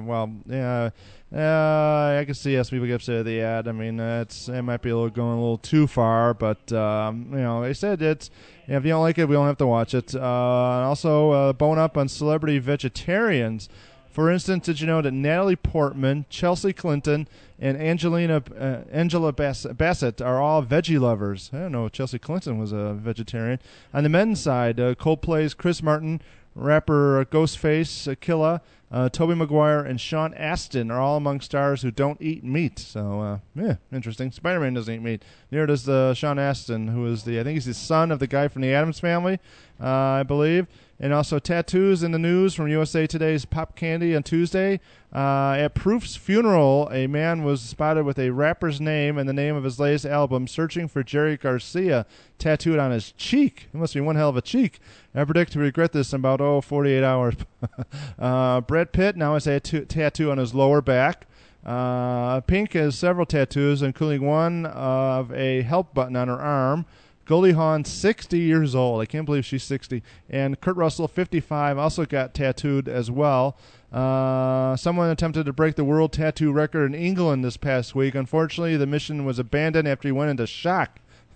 I can see yes, people get upset at the ad. I mean, it might be going a little too far, but they said it's. If you don't like it, we don't have to watch it. And also, bone up on celebrity vegetarians. For instance, did you know that Natalie Portman, Chelsea Clinton, and Angela Bassett are all veggie lovers? I don't know if Chelsea Clinton was a vegetarian. On the men's side, Coldplay's Chris Martin, rapper Ghostface Killah, Tobey Maguire, and Sean Astin are all among stars who don't eat meat. So, interesting. Spider-Man doesn't eat meat. Neither does Sean Astin, who is I think he's the son of the guy from the Addams Family, I believe. And also tattoos in the news from USA Today's Pop Candy on Tuesday. At Proof's funeral, a man was spotted with a rapper's name and the name of his latest album, Searching for Jerry Garcia, tattooed on his cheek. It must be one hell of a cheek. I predict to regret this in about 48 hours. Brad Pitt now has a tattoo on his lower back. Pink has several tattoos, including one of a help button on her arm. Goldie Hawn, 60 years old. I can't believe she's 60. And Kurt Russell, 55, also got tattooed as well. Someone attempted to break the world tattoo record in England this past week. Unfortunately, the mission was abandoned after he went into shock.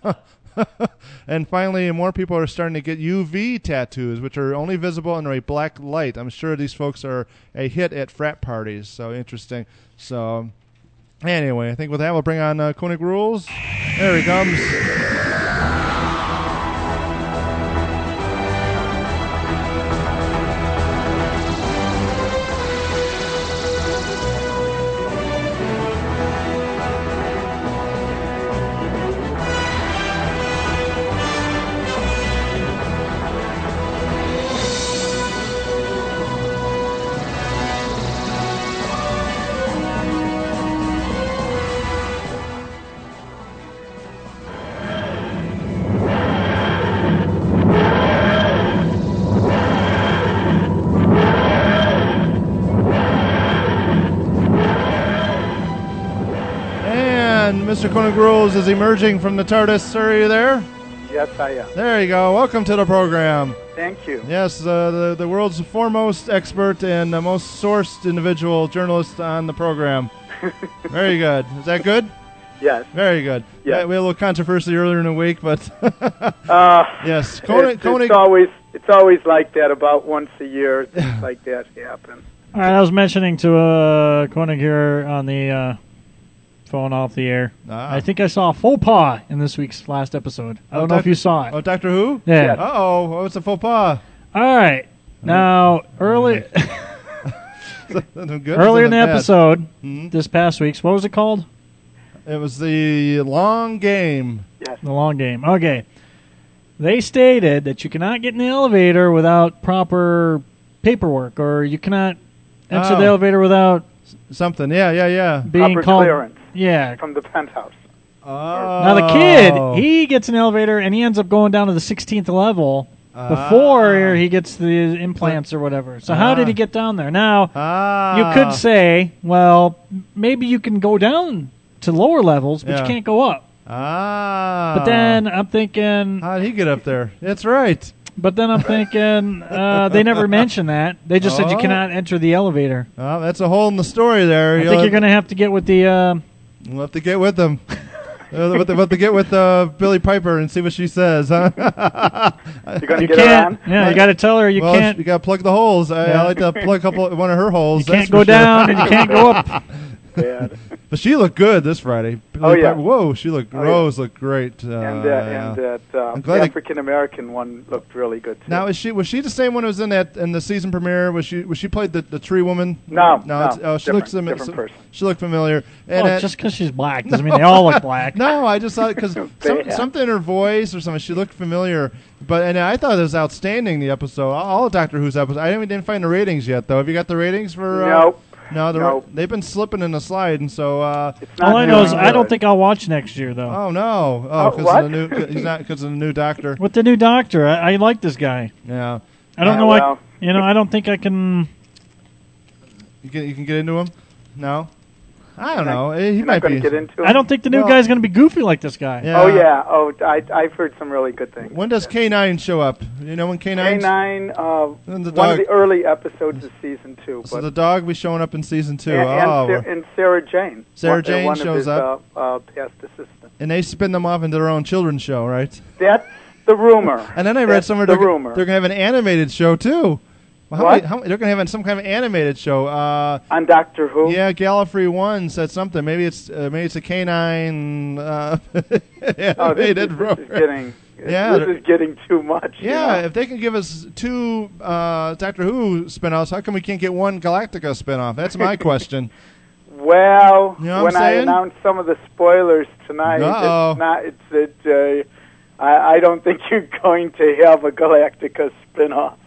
And finally, more people are starting to get UV tattoos, which are only visible under a black light. I'm sure these folks are a hit at frat parties. So interesting. So anyway, I think with that, we'll bring on Koenig Rules. There he comes. Mr. Koenig Rules is emerging from the TARDIS. Are you there? Yes, I am. There you go. Welcome to the program. Thank you. Yes, the world's foremost expert and the most sourced individual journalist on the program. Very good. Is that good? Yes. Very good. Yes. We had a little controversy earlier in the week, but yes. Koenig. It's always like that. About once a year, things like that happen. All right, I was mentioning to Koenig here on the phone off the air. I think I saw a faux pas in this week's last episode. I don't know if you saw it. Oh, Doctor Who? Yeah. Uh-oh. What's a faux pas? All right. Now, earlier in the episode, this past week's, what was it called? It was the long game. Yes. The long game. Okay. They stated that you cannot get in the elevator without proper paperwork, or you cannot enter the elevator without something. Yeah. Being proper called clearance. Yeah. From the penthouse. Oh. Now the kid, he gets an elevator and he ends up going down to the 16th level before he gets the implants or whatever. So how did he get down there? Now, you could say, well, maybe you can go down to lower levels, but you can't go up. But then I'm thinking... How did he get up there? That's right. But then I'm thinking they never mentioned that. They just said you cannot enter the elevator. Oh, that's a hole in the story there. I think you're going to have to get with the... We'll have to get with them. We'll have to get with Billy Piper and see what she says, huh? You're going to get her on? Yeah, you got to tell her you can't. You got to plug the holes. I like to plug one of her holes. You can't go down and you can't go up. Bad. But she looked good this Friday. Billy Piper, whoa, she looked. Rose looked great. And that African American one looked really good too. Now, was she the same one who was in the season premiere? Was she played the tree woman? No. She looks different person. She looked familiar. And just because she's black doesn't mean they all look black. No, I just thought because something in her voice or something, she looked familiar. And I thought it was outstanding, the episode. All of Doctor Who's episodes. I didn't find the ratings yet, though. Have you got the ratings for? Nope. No, they've been slipping in the slide, and so all I know is I don't think I'll watch next year, though. Oh no! Because of the new Doctor. With the new Doctor, I like this guy. Yeah, I don't know. I don't think I can. You can get into him? No. I don't know. He might be. Get into him? I don't think the new guy's going to be goofy like this guy. Yeah. Oh yeah. Oh, I've heard some really good things. When does K9 show up? You know when K9? K9. One of the early episodes of season 2. So the dog will be showing up in season 2. And Sarah Jane. Sarah Jane shows up. Past assistant. And they spin them off into their own children's show, right? That's the rumor. And then I read somewhere they're going to have an animated show too. Well, they're going to have some kind of animated show on Doctor Who. Yeah, Gallifrey 1 said something. Maybe it's a K9. This is getting too much. Yeah, if they can give us 2 Doctor Who spinoffs, how come we can't get 1 Galactica spinoff? That's my question. Well, you know when I announced some of the spoilers tonight, I don't think you're going to have a Galactica spin-off.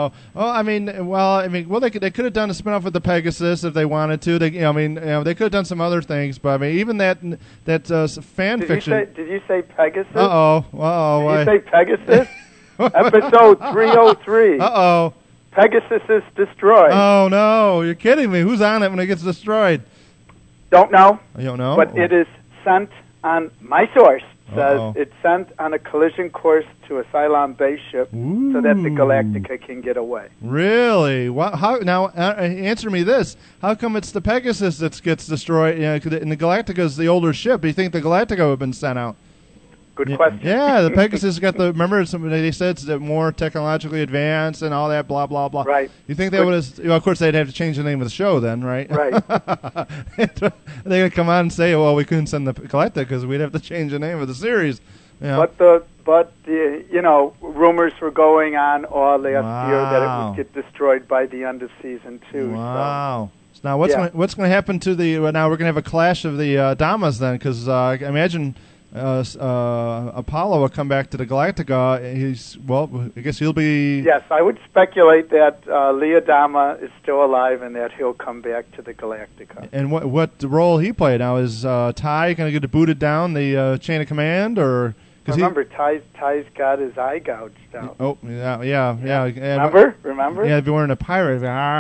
They could have done a spin-off with the Pegasus if they wanted to. They could have done some other things, but even that fan fiction. Did you say Pegasus? Did you say Pegasus? Episode 303. Pegasus is destroyed. Oh no, you're kidding me! Who's on it when it gets destroyed? Don't know. You don't know? But it is sent on my source. Says it's sent on a collision course to a Cylon base ship so that the Galactica can get away. Really? Now, answer me this. How come it's the Pegasus that gets destroyed and the Galactica is the older ship? Do you think the Galactica would have been sent out? Good question. Yeah, the Pegasus got remember they said it's more technologically advanced and all that, blah, blah, blah. Right. You think they would have, of course, they'd have to change the name of the show then, right? Right. They're going to come out and say, well, we couldn't send the Galactica because we'd have to change the name of the series. Yeah. But rumors were going on all last year that it would get destroyed by the end of season 2. Wow. So now what's going to happen to now we're going to have a clash of the Damas then, because I imagine Apollo will come back to the Galactica. I guess he'll be... Yes, I would speculate that Leo Dama is still alive and that he'll come back to the Galactica. And what role he played now? Is Ty going to get booted down the chain of command, or... Remember, Ty's got his eye gouged out. Oh, yeah. Remember? Yeah, if you're wearing a pirate,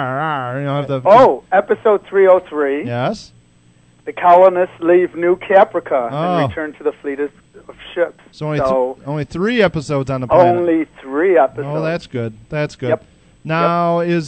episode 303. Yes. The colonists leave New Caprica and return to the fleet of ships. So only 3 episodes on the planet. Only 3 episodes. Oh, that's good. Yep. Now you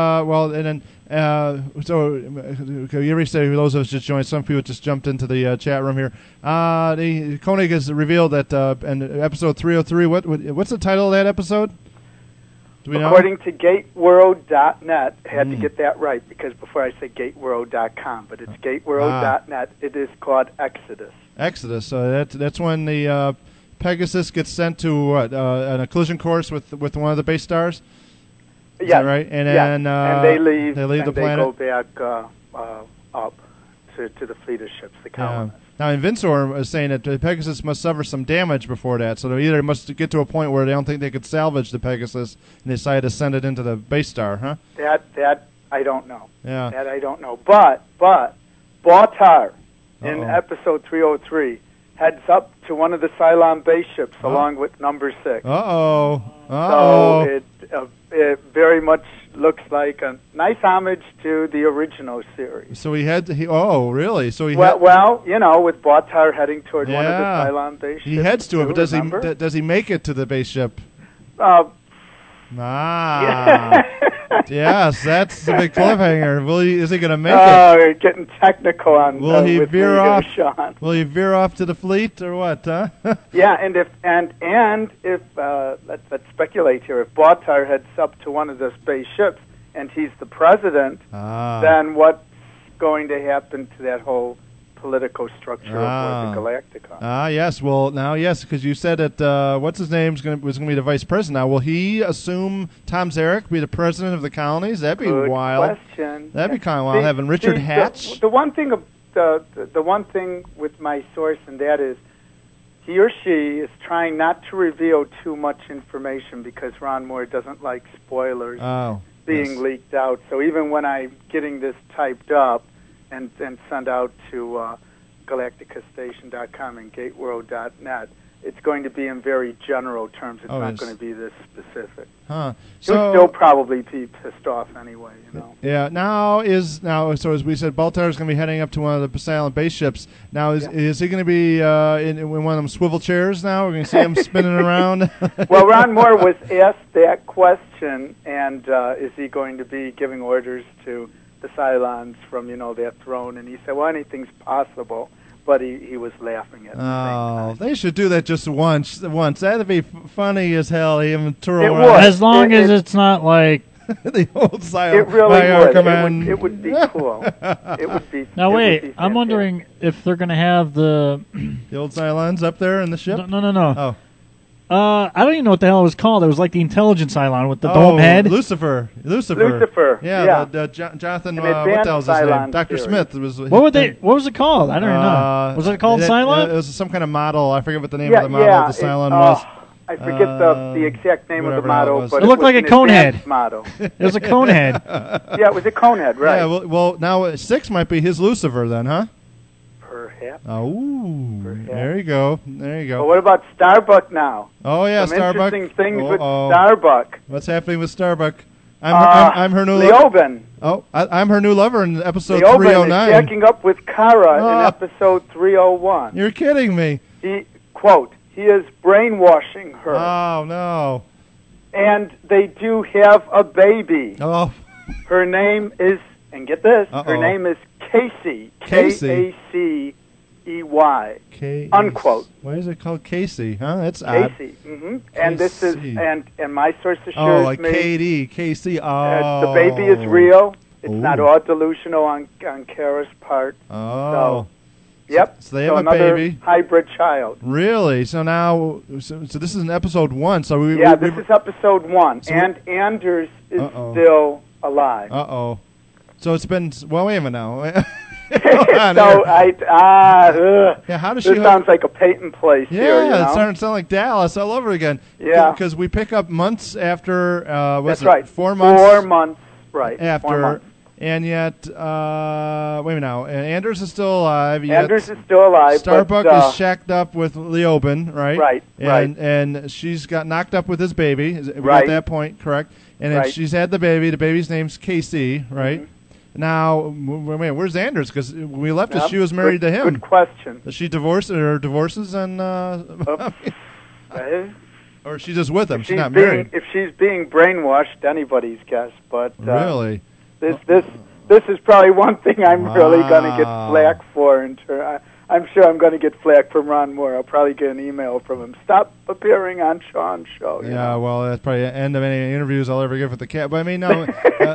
already say those of us just joined. Some people just jumped into the chat room here. Koenig has revealed that in episode 303. What's the title of that episode? Do we know? According to GateWorld.net, I had to get that right because before I say GateWorld.com, but it's GateWorld.net. It is called Exodus. Exodus. So that's when the Pegasus gets sent to on a collision course with one of the base stars. Is that right? And then and they leave. They leave the planet. They go back up to the fleet of ships, the colonists. Now, Invincior is saying that the Pegasus must suffer some damage before that, so they either must get to a point where they don't think they could salvage the Pegasus and they decide to send it into the base star, huh? That I don't know. Yeah. That I don't know. But Baltar in episode 303 heads up to one of the Cylon base ships along with number 6. So it very much looks like a nice homage to the original series. So really? So he well, you know, with Bautar heading toward one of the Cylon base ships. He heads to it, but does he make it to the base ship? Yes, that's the big cliffhanger. Is he going to make it? Oh, you're getting technical on. Will he veer off? Sean. Will he veer off to the fleet or what? Huh? Yeah, and if let's speculate here. If Bautar heads up to one of the space ships and he's the president, then what's going to happen to that whole political structure of the Galacticon? Yes. Well, now, yes, because you said that what's his name was going to be the vice president. Now, will he assume Tom Zarek be the president of the colonies? That'd be wild. Question. That'd be kind of wild. Having Richard Hatch. The one thing the one thing with my source, and that is, he or she is trying not to reveal too much information because Ron Moore doesn't like spoilers being leaked out. So even when I'm getting this typed up and sent out to GalacticaStation.com and GateWorld.net, it's going to be in very general terms. It's not going to be this specific. So he'll still probably be pissed off anyway, you know. Yeah. So as we said, Bautar is going to be heading up to one of the Cylon base ships. Now, is he going to be in one of them swivel chairs now? We're going to see him spinning around? Well, Ron Moore was asked that question, and is he going to be giving orders to the Cylons from, that throne? And he said, well, anything's possible. But he was laughing at it. They should do that just once. That'd be funny as hell. Him twirl would. As long as it's not like the old Cylon. It really would. It would be cool. It would be. Now wait, I'm wondering if they're going to have the old Cylons up there in the ship. No. I don't even know what the hell it was called. It was like the intelligent Cylon with the dome head. Lucifer. Yeah. Jonathan. What the hell's his name? Dr. Smith was. What was it called? I don't even know. Was it called Cylon? It was some kind of model. I forget what the name of the model of the Cylon was. I forget the exact name of the model, but it looked like a cone head. Model. It was a cone head. Yeah, it was a cone head, right? Yeah. Well, now 6 might be his Lucifer then, huh? Perhaps. There you go. Well, what about Starbuck now? Oh yeah, Some Starbuck. Interesting things with Starbuck. What's happening with Starbuck? I'm her new Leoben. I'm her new lover in episode Leoben 309. Is checking up with Kara in episode 301. You're kidding me. He is brainwashing her. Oh no. And they do have a baby. Oh. Her name is, and get this, her name is Casey. Casey. K-A-C-E-Y. Unquote. Why is it called Casey? Huh? That's odd. Casey. Mm-hmm. And this is and my source assures like me. KD. Casey. The baby is real. It's not all delusional on Kara's part. Oh. So they have a baby. Hybrid child. Really? So now, so this is in episode 1. So this is episode 1, and Anders is still alive. So it's been wait a minute now. How does she? This sounds like a Peyton place here. Yeah, it's starting to sound like Dallas all over again. Yeah, because we pick up months after. That's right. 4 months. 4 months. Right. After. 4 months. And yet, wait a minute now. Anders is still alive. Anders is still alive. Starbuck is shacked up with Leoben, right? Right. And she's got knocked up with his baby. We're at that point, correct? And then she's had the baby. The baby's name's KC, right? Mm-hmm. Now, wait, where's Anders? Because when we left she was married to him. Good question. Does she divorces and or is she just with him? She's not married. If she's being brainwashed, anybody's guess. But really, this is probably one thing I'm really going to get flack for. I'm sure I'm going to get flack from Ron Moore. I'll probably get an email from him. Stop appearing on Sean's show. Yeah, well, that's probably the end of any interviews I'll ever give with the cat. But I mean, no,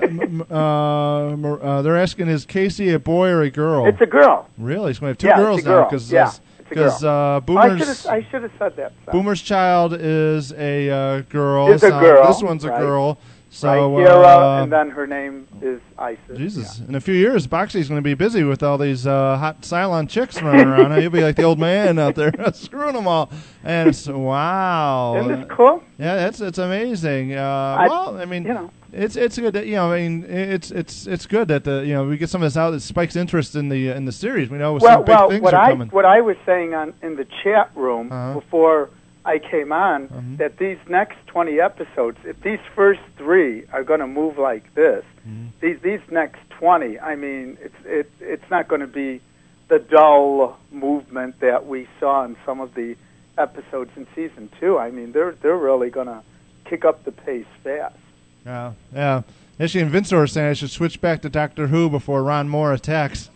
they're asking, is Casey a boy or a girl? It's a girl. Really? He's going to have 2 girls now. Because Boomer's... I should have said that. So. Boomer's child is a girl. Is a girl. This one's a girl. So, Kira, and then her name is Isis. Jesus. In a few years, Boxy's going to be busy with all these hot Cylon chicks running around. He'll be like the old man out there screwing them all. And it's, wow. Isn't this cool? Yeah, it's amazing. It's good that, it's good that we get some of this out that spikes interest in the series. We know some big things are coming. What I was saying in the chat room before I came on, that these next 20 episodes, if these first 3 are going to move like this, these next 20, I mean, it's not going to be the dull movement that we saw in some of the episodes in season 2. I mean, they're really going to kick up the pace fast. Yeah. Actually, Invincible was saying I should switch back to Doctor Who before Ron Moore attacks.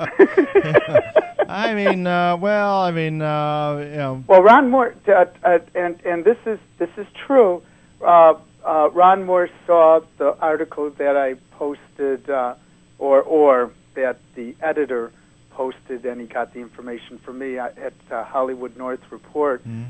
I mean, Well, Ron Moore, and this is true. Ron Moore saw the article that I posted, or that the editor posted, and he got the information from me at Hollywood North Report, on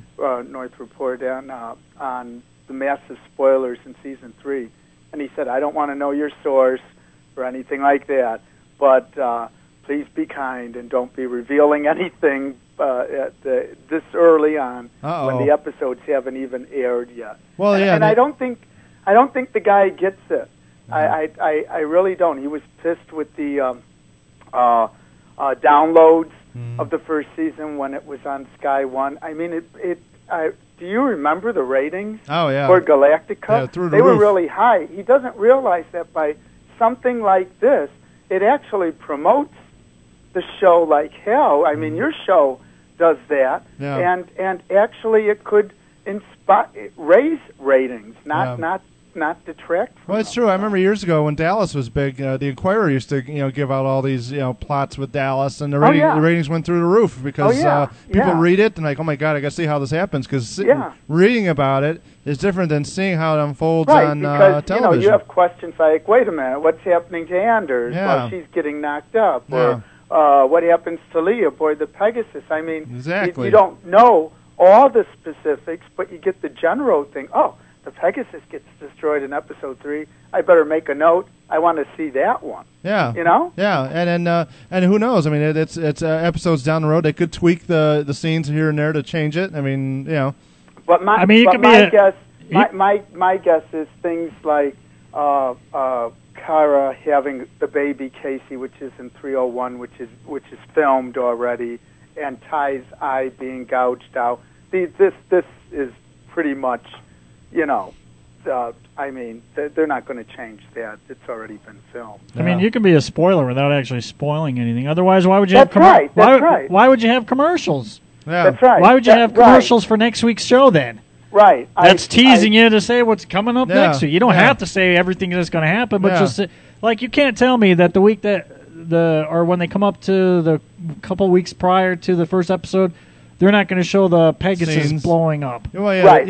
the massive spoilers in season 3, and he said, I don't want to know your source or anything like that, but please be kind and don't be revealing anything this early on when the episodes haven't even aired yet. Well, and I don't think the guy gets it. I really don't. He was pissed with the downloads of the first season when it was on Sky One. I mean, do you remember the ratings for Galactica? Yeah, through the they roof. were really high. He doesn't realize that by something like this, it actually promotes the show like hell. I mean, your show does that, and actually it could raise ratings, not detract from Well, it's true. I remember years ago when Dallas was big, the Inquirer used to give out all these plots with Dallas, and the ratings went through the roof because people read it and like, oh my God, I got to see how this happens, because reading about it is different than seeing how it unfolds on because, television. You have questions like, wait a minute, what's happening to Anders? Well, she's getting knocked up, or what happens to Lee aboard the Pegasus? I mean, exactly. You don't know all the specifics, but you get the general thing. Oh, the Pegasus gets destroyed in episode 3. I better make a note. I want to see that one. Yeah. Yeah, and who knows? I mean, it's episodes down the road. They could tweak the scenes here and there to change it. I mean, But my guess is things like Kara having the baby Casey, which is in 301, which is filmed already, and Ty's eye being gouged out. This is pretty much. I mean, they're not going to change that. It's already been filmed. I mean, you can be a spoiler without actually spoiling anything. Otherwise, why would you have commercials? Why would you have commercials? Yeah. That's right. Why would you have commercials for next week's show then? Right. That's teasing you to say what's coming up next week. You don't have to say everything that's going to happen, but just like you can't tell me that the week that or when they come up to the couple weeks prior to the first episode, they're not going to show the Pegasus blowing up. Well, right.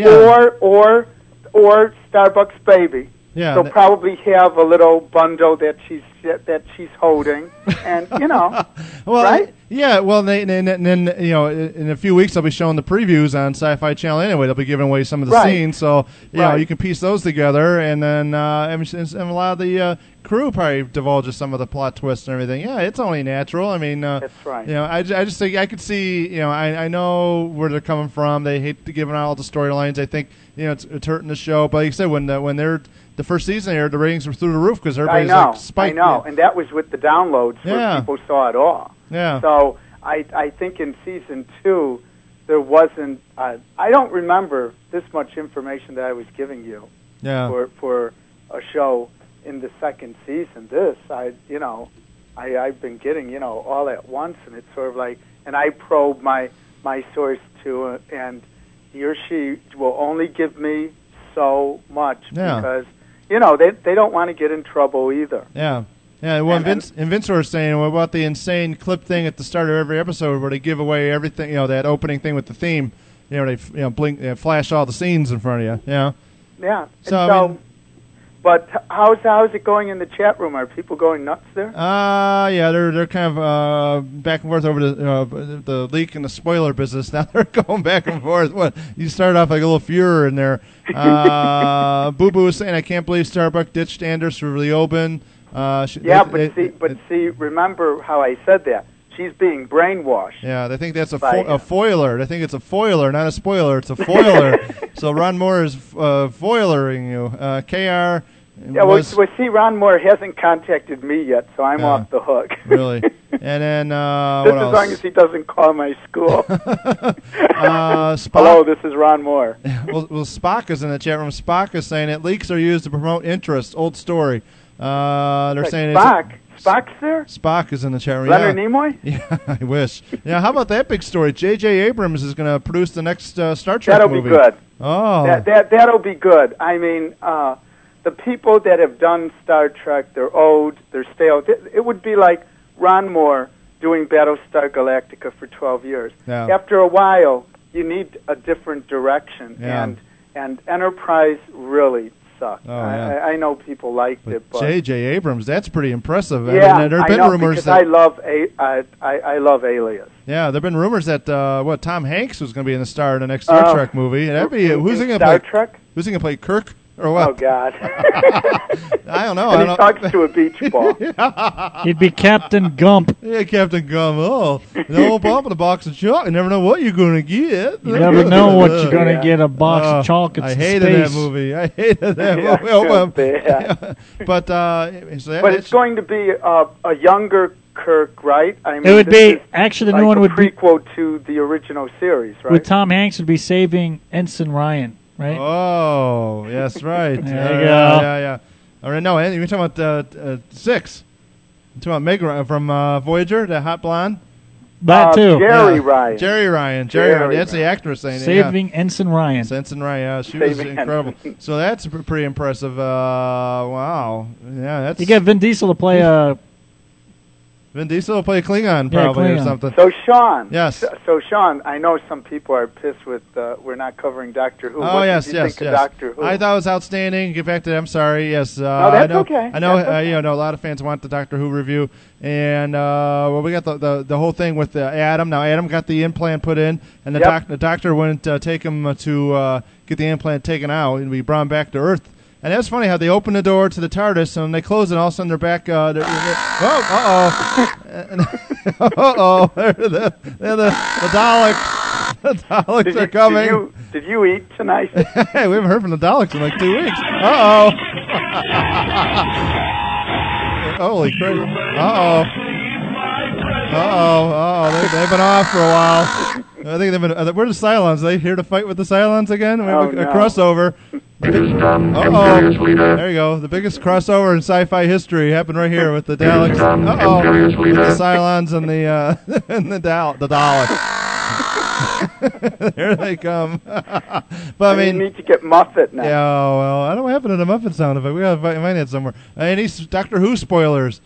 Or Starbucks baby. Yeah. They'll probably have a little bundle that she's holding, and well, right? Yeah. Well, then in a few weeks they'll be showing the previews on Sci-Fi Channel anyway. They'll be giving away some of the scenes, so you can piece those together, and then and a lot of the crew probably divulges some of the plot twists and everything. Yeah, it's only natural. I mean, that's right. I just think I could see. I know where they're coming from. They hate to give out all the storylines. I think it's hurting the show. But like you said, when the first season aired, the ratings were through the roof because everybody's like spiked. I know, and that was with the downloads where people saw it all. Yeah. So I think in season 2 there wasn't. I don't remember this much information that I was giving you. Yeah. For a show in the second season. This I've been getting all at once, and it's sort of like, and I probe my source too, and he or she will only give me so much because they don't want to get in trouble either. Yeah. Yeah, well, Vince was saying, what about the insane clip thing at the start of every episode where they give away everything, that opening thing with the theme, they blink, flash all the scenes in front of you, Yeah. So, but how's it going in the chat room? Are people going nuts there? Yeah, they're kind of back and forth over the leak and the spoiler business. Now they're going back and forth. What, you started off like a little furor in there. Boo Boo was saying, I can't believe Starbuck ditched Anders for Leoben. See, remember how I said that. She's being brainwashed. Yeah, they think that's a foiler. They think it's a foiler, not a spoiler. It's a foiler. So Ron Moore is foilering you. KR Yeah, well, see, Ron Moore hasn't contacted me yet, so I'm off the hook. Really? And then just as long as he doesn't call my school. Hello, this is Ron Moore. Well, Spock is in the chat room. Spock is saying that leaks are used to promote interest. Old story. They're saying Spock's there? Spock is in the chat room. Leonard Nimoy? Yeah, I wish. Yeah, how about that big story? J.J. Abrams is going to produce the next Star Trek movie. That'll be good. Oh. That'll be good. I mean, the people that have done Star Trek, they're old, they're stale. It would be like Ron Moore doing Battlestar Galactica for 12 years. Yeah. After a while, you need a different direction. Yeah. And Enterprise really sucked. Oh, yeah. I know people liked it, but J.J. Abrams, that's pretty impressive. Yeah, I mean, there have been rumors because that I love Alias. Yeah, there've been rumors that Tom Hanks was going to be in the star in the next Star Trek movie. That'd be who's he going to play? Star Trek? Who's he going to play? Kirk or what? Oh God! I don't know. And he talks to a beach ball. He'd be Captain Gump. Yeah, Captain Gump. Oh, no pop in a box of chalk. You never know what you're going to get. You never know what you're going to get. A box of chalk. I hated that movie. I hated that movie. But it's going to be a younger Kirk, right? I mean, it would be actually the new one would be prequel to the original series, right? With Tom Hanks would be saving Ensign Ryan, right? Oh, yes, right. There you go. Yeah. All right, no, you're talking about 6. You're talking about Meg Ryan from Voyager, the hot blonde. That too. Jerry Ryan. Jerry Ryan. That's the actress saying Saving Ensign Ryan. Ensign Ryan. Yeah, she was incredible. So that's pretty impressive. Wow. Yeah, that's. You get Vin Diesel to play Vin Diesel will play Klingon probably or something. So Sean. Yes. So Sean, I know some people are pissed with we're not covering Doctor Who. Oh, what yes. did you think of Doctor Who? I thought it was outstanding. Get back to that. I'm sorry. Yes. No, that's okay. I know. A lot of fans want the Doctor Who review, and we got the whole thing with Adam. Now Adam got the implant put in, and the doctor wouldn't take him to get the implant taken out, and we brought him back to Earth. And that's funny how they open the door to the TARDIS and they close it, and all of a sudden they're back. Uh-oh. They're the Daleks. The Daleks are coming. Did you eat tonight? Hey, we haven't heard from the Daleks in like 2 weeks. Uh-oh. Holy crap. Uh-oh. They've been off for a while. I think they've been. Where are the Cylons? Are they here to fight with the Cylons again? We have a crossover. There you go. The biggest crossover in sci-fi history happened right here with the Daleks. With the Cylons and the Daleks. There they come. But I mean, you need to get Muffet now. Yeah, well, I don't know what happened to the Muffet sound effect. We gotta find it somewhere. Any Doctor Who spoilers?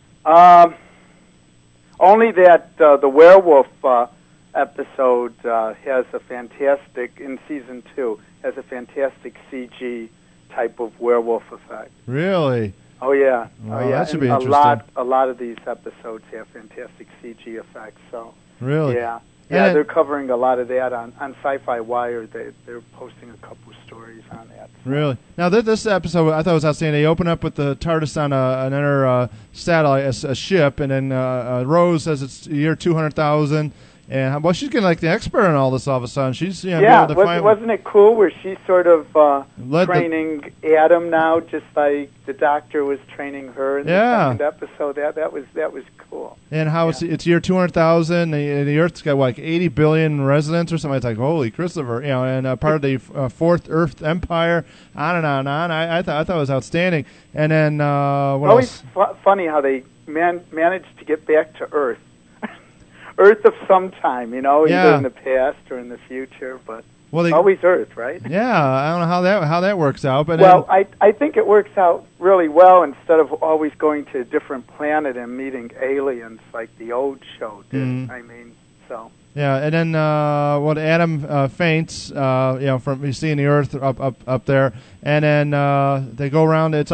Only that the werewolf episode has a fantastic, in season 2, has a fantastic CG type of werewolf effect. Really? Oh yeah. Well, oh yeah. That should be interesting. A lot of these episodes have fantastic CG effects. So. Really? Yeah. Yeah, they're covering a lot of that on Sci-Fi Wire. They're posting a couple stories on that. So. Really? Now, this episode, I thought was outstanding. They open up with the TARDIS on another satellite, a ship, and then Rose says it's year 200,000. And she's getting like the expert on all this all of a sudden. She's wasn't it cool where she's sort of training Adam now, just like the Doctor was training her in the second episode. That was cool. And how it's year 200,000, and the Earth's got like 80 billion residents or something. It's like holy Christopher, and part of the fourth Earth Empire. On and on and on. I thought it was outstanding. And then always funny how they managed to get back to Earth. Earth of some time, either in the past or in the future, but always Earth, right? Yeah, I don't know how that works out, but I think it works out really well instead of always going to a different planet and meeting aliens like the old show did. Mm-hmm. I mean, so. Yeah, and then Adam faints, from seeing the Earth up there, and then they go around. To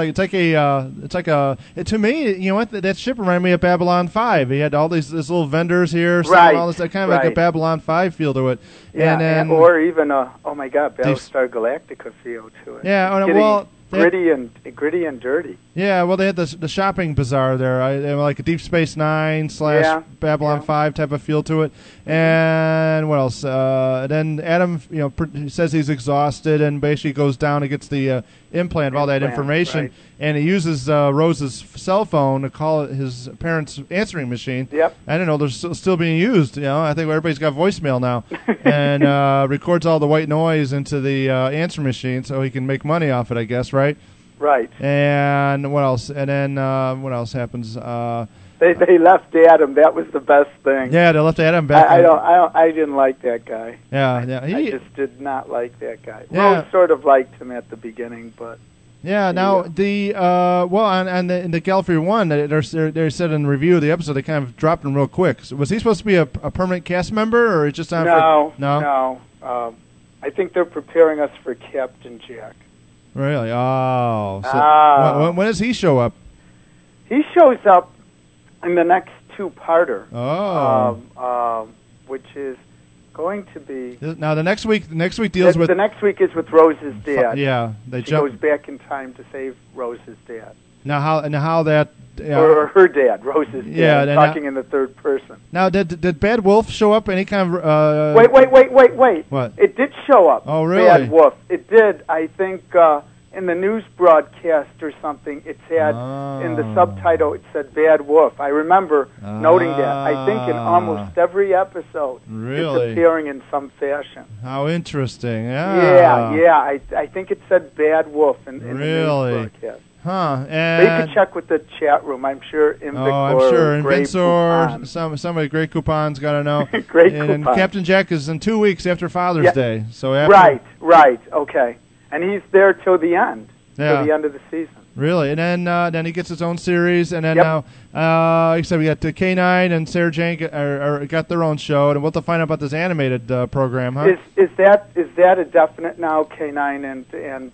me, you know what? That ship reminded me of Babylon 5. He had all these little vendors here, right? All this kind of like a Babylon 5 feel to it. Yeah, and then, or even Battlestar Galactica feel to it. Yeah, gritty and dirty. Yeah, well, they had the shopping bazaar there, like a Deep Space Nine / Babylon 5 type of feel to it. And what else? Then Adam, he says he's exhausted and basically goes down and gets the implant of all that information. Right. and he uses Rose's cell phone to call his parents' answering machine. Yep. I didn't know they're still being used. I think everybody's got voicemail now, and records all the white noise into the answering machine so he can make money off it. I guess, right? Right. And what else? And then what else happens? They left Adam. That was the best thing. Yeah, they left Adam back. I didn't like that guy. Yeah. I just did not like that guy. Yeah. Rose sort of liked him at the beginning, but. Yeah. Now the in the Gallifrey one, they said in the review of the episode they kind of dropped him real quick. So was he supposed to be a permanent cast member, or just on? No. I think they're preparing us for Captain Jack. Really? Oh. So when does he show up? He shows up in the next two-parter. Oh. Which is going to be now the next week. The next week deals with the next week is with Rose's dad. Yeah, she goes back in time to save Rose's dad. Now how that or her dad, Rose's dad, talking in the third person. Now did Bad Wolf show up? Any kind of wait. What? It did show up. Oh, really? Bad Wolf. It did. I think in the news broadcast or something, it had in the subtitle it said Bad Wolf. I remember noting that. I think in almost every episode, really? It's appearing in some fashion. How interesting! Yeah. I think it said Bad Wolf in the news broadcast. Huh? And you can check with the chat room. I'm sure Invictor or somebody. Great Coupon's got to know. Great Coupon. And Coupon. Captain Jack is in 2 weeks after Father's Day. So after right, okay. And he's there till the end. Till the end of the season. Really, and then he gets his own series, and then now, like I said, we got K9 and Sarah Jane got their own show, and we'll have to find out about this animated program, huh? Is that a definite now? K9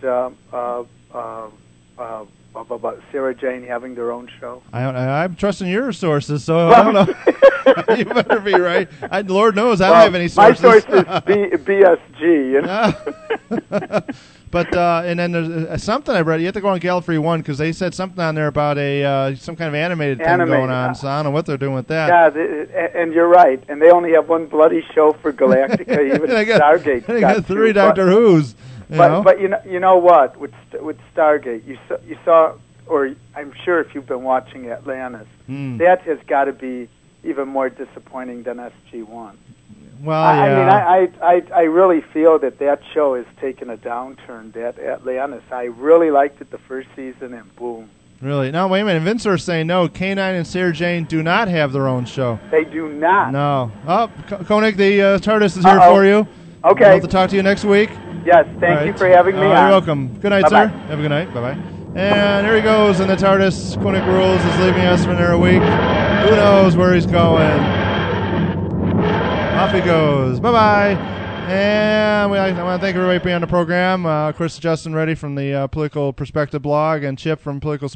and Sarah Jane having their own show? I'm trusting your sources, so I don't know. You better be right. Lord knows I don't have any sources. My source is BSG, you know. But and then there's something I read. You have to go on Gallifrey 1 because they said something on there about some kind of animated thing going on. So I don't know what they're doing with that. Yeah, and you're right. And they only have one bloody show for Galactica. Even Stargate. They got 3 Doctor Who's. But you know what? With Stargate, you saw, or I'm sure if you've been watching Atlantis, that has got to be even more disappointing than SG-1. Well, I mean, I really feel that show has taken a downturn. That Atlantis, I really liked it the first season, and boom. Really? No, wait a minute. Vincent's saying no. K9 and Sarah Jane do not have their own show. They do not. No. Oh, Koenig, the TARDIS is here for you. Okay. I'll have to talk to you next week. Yes, thank you for having me on. You're welcome. Good night, sir. Have a good night. Bye-bye. And there he goes in the TARDIS. Koenig Rules is leaving us for another week. Who knows where he's going? Off he goes. Bye-bye. And I want to thank everybody for being on the program. Chris Justin Reddy from the Political Perspective blog and Chip from Political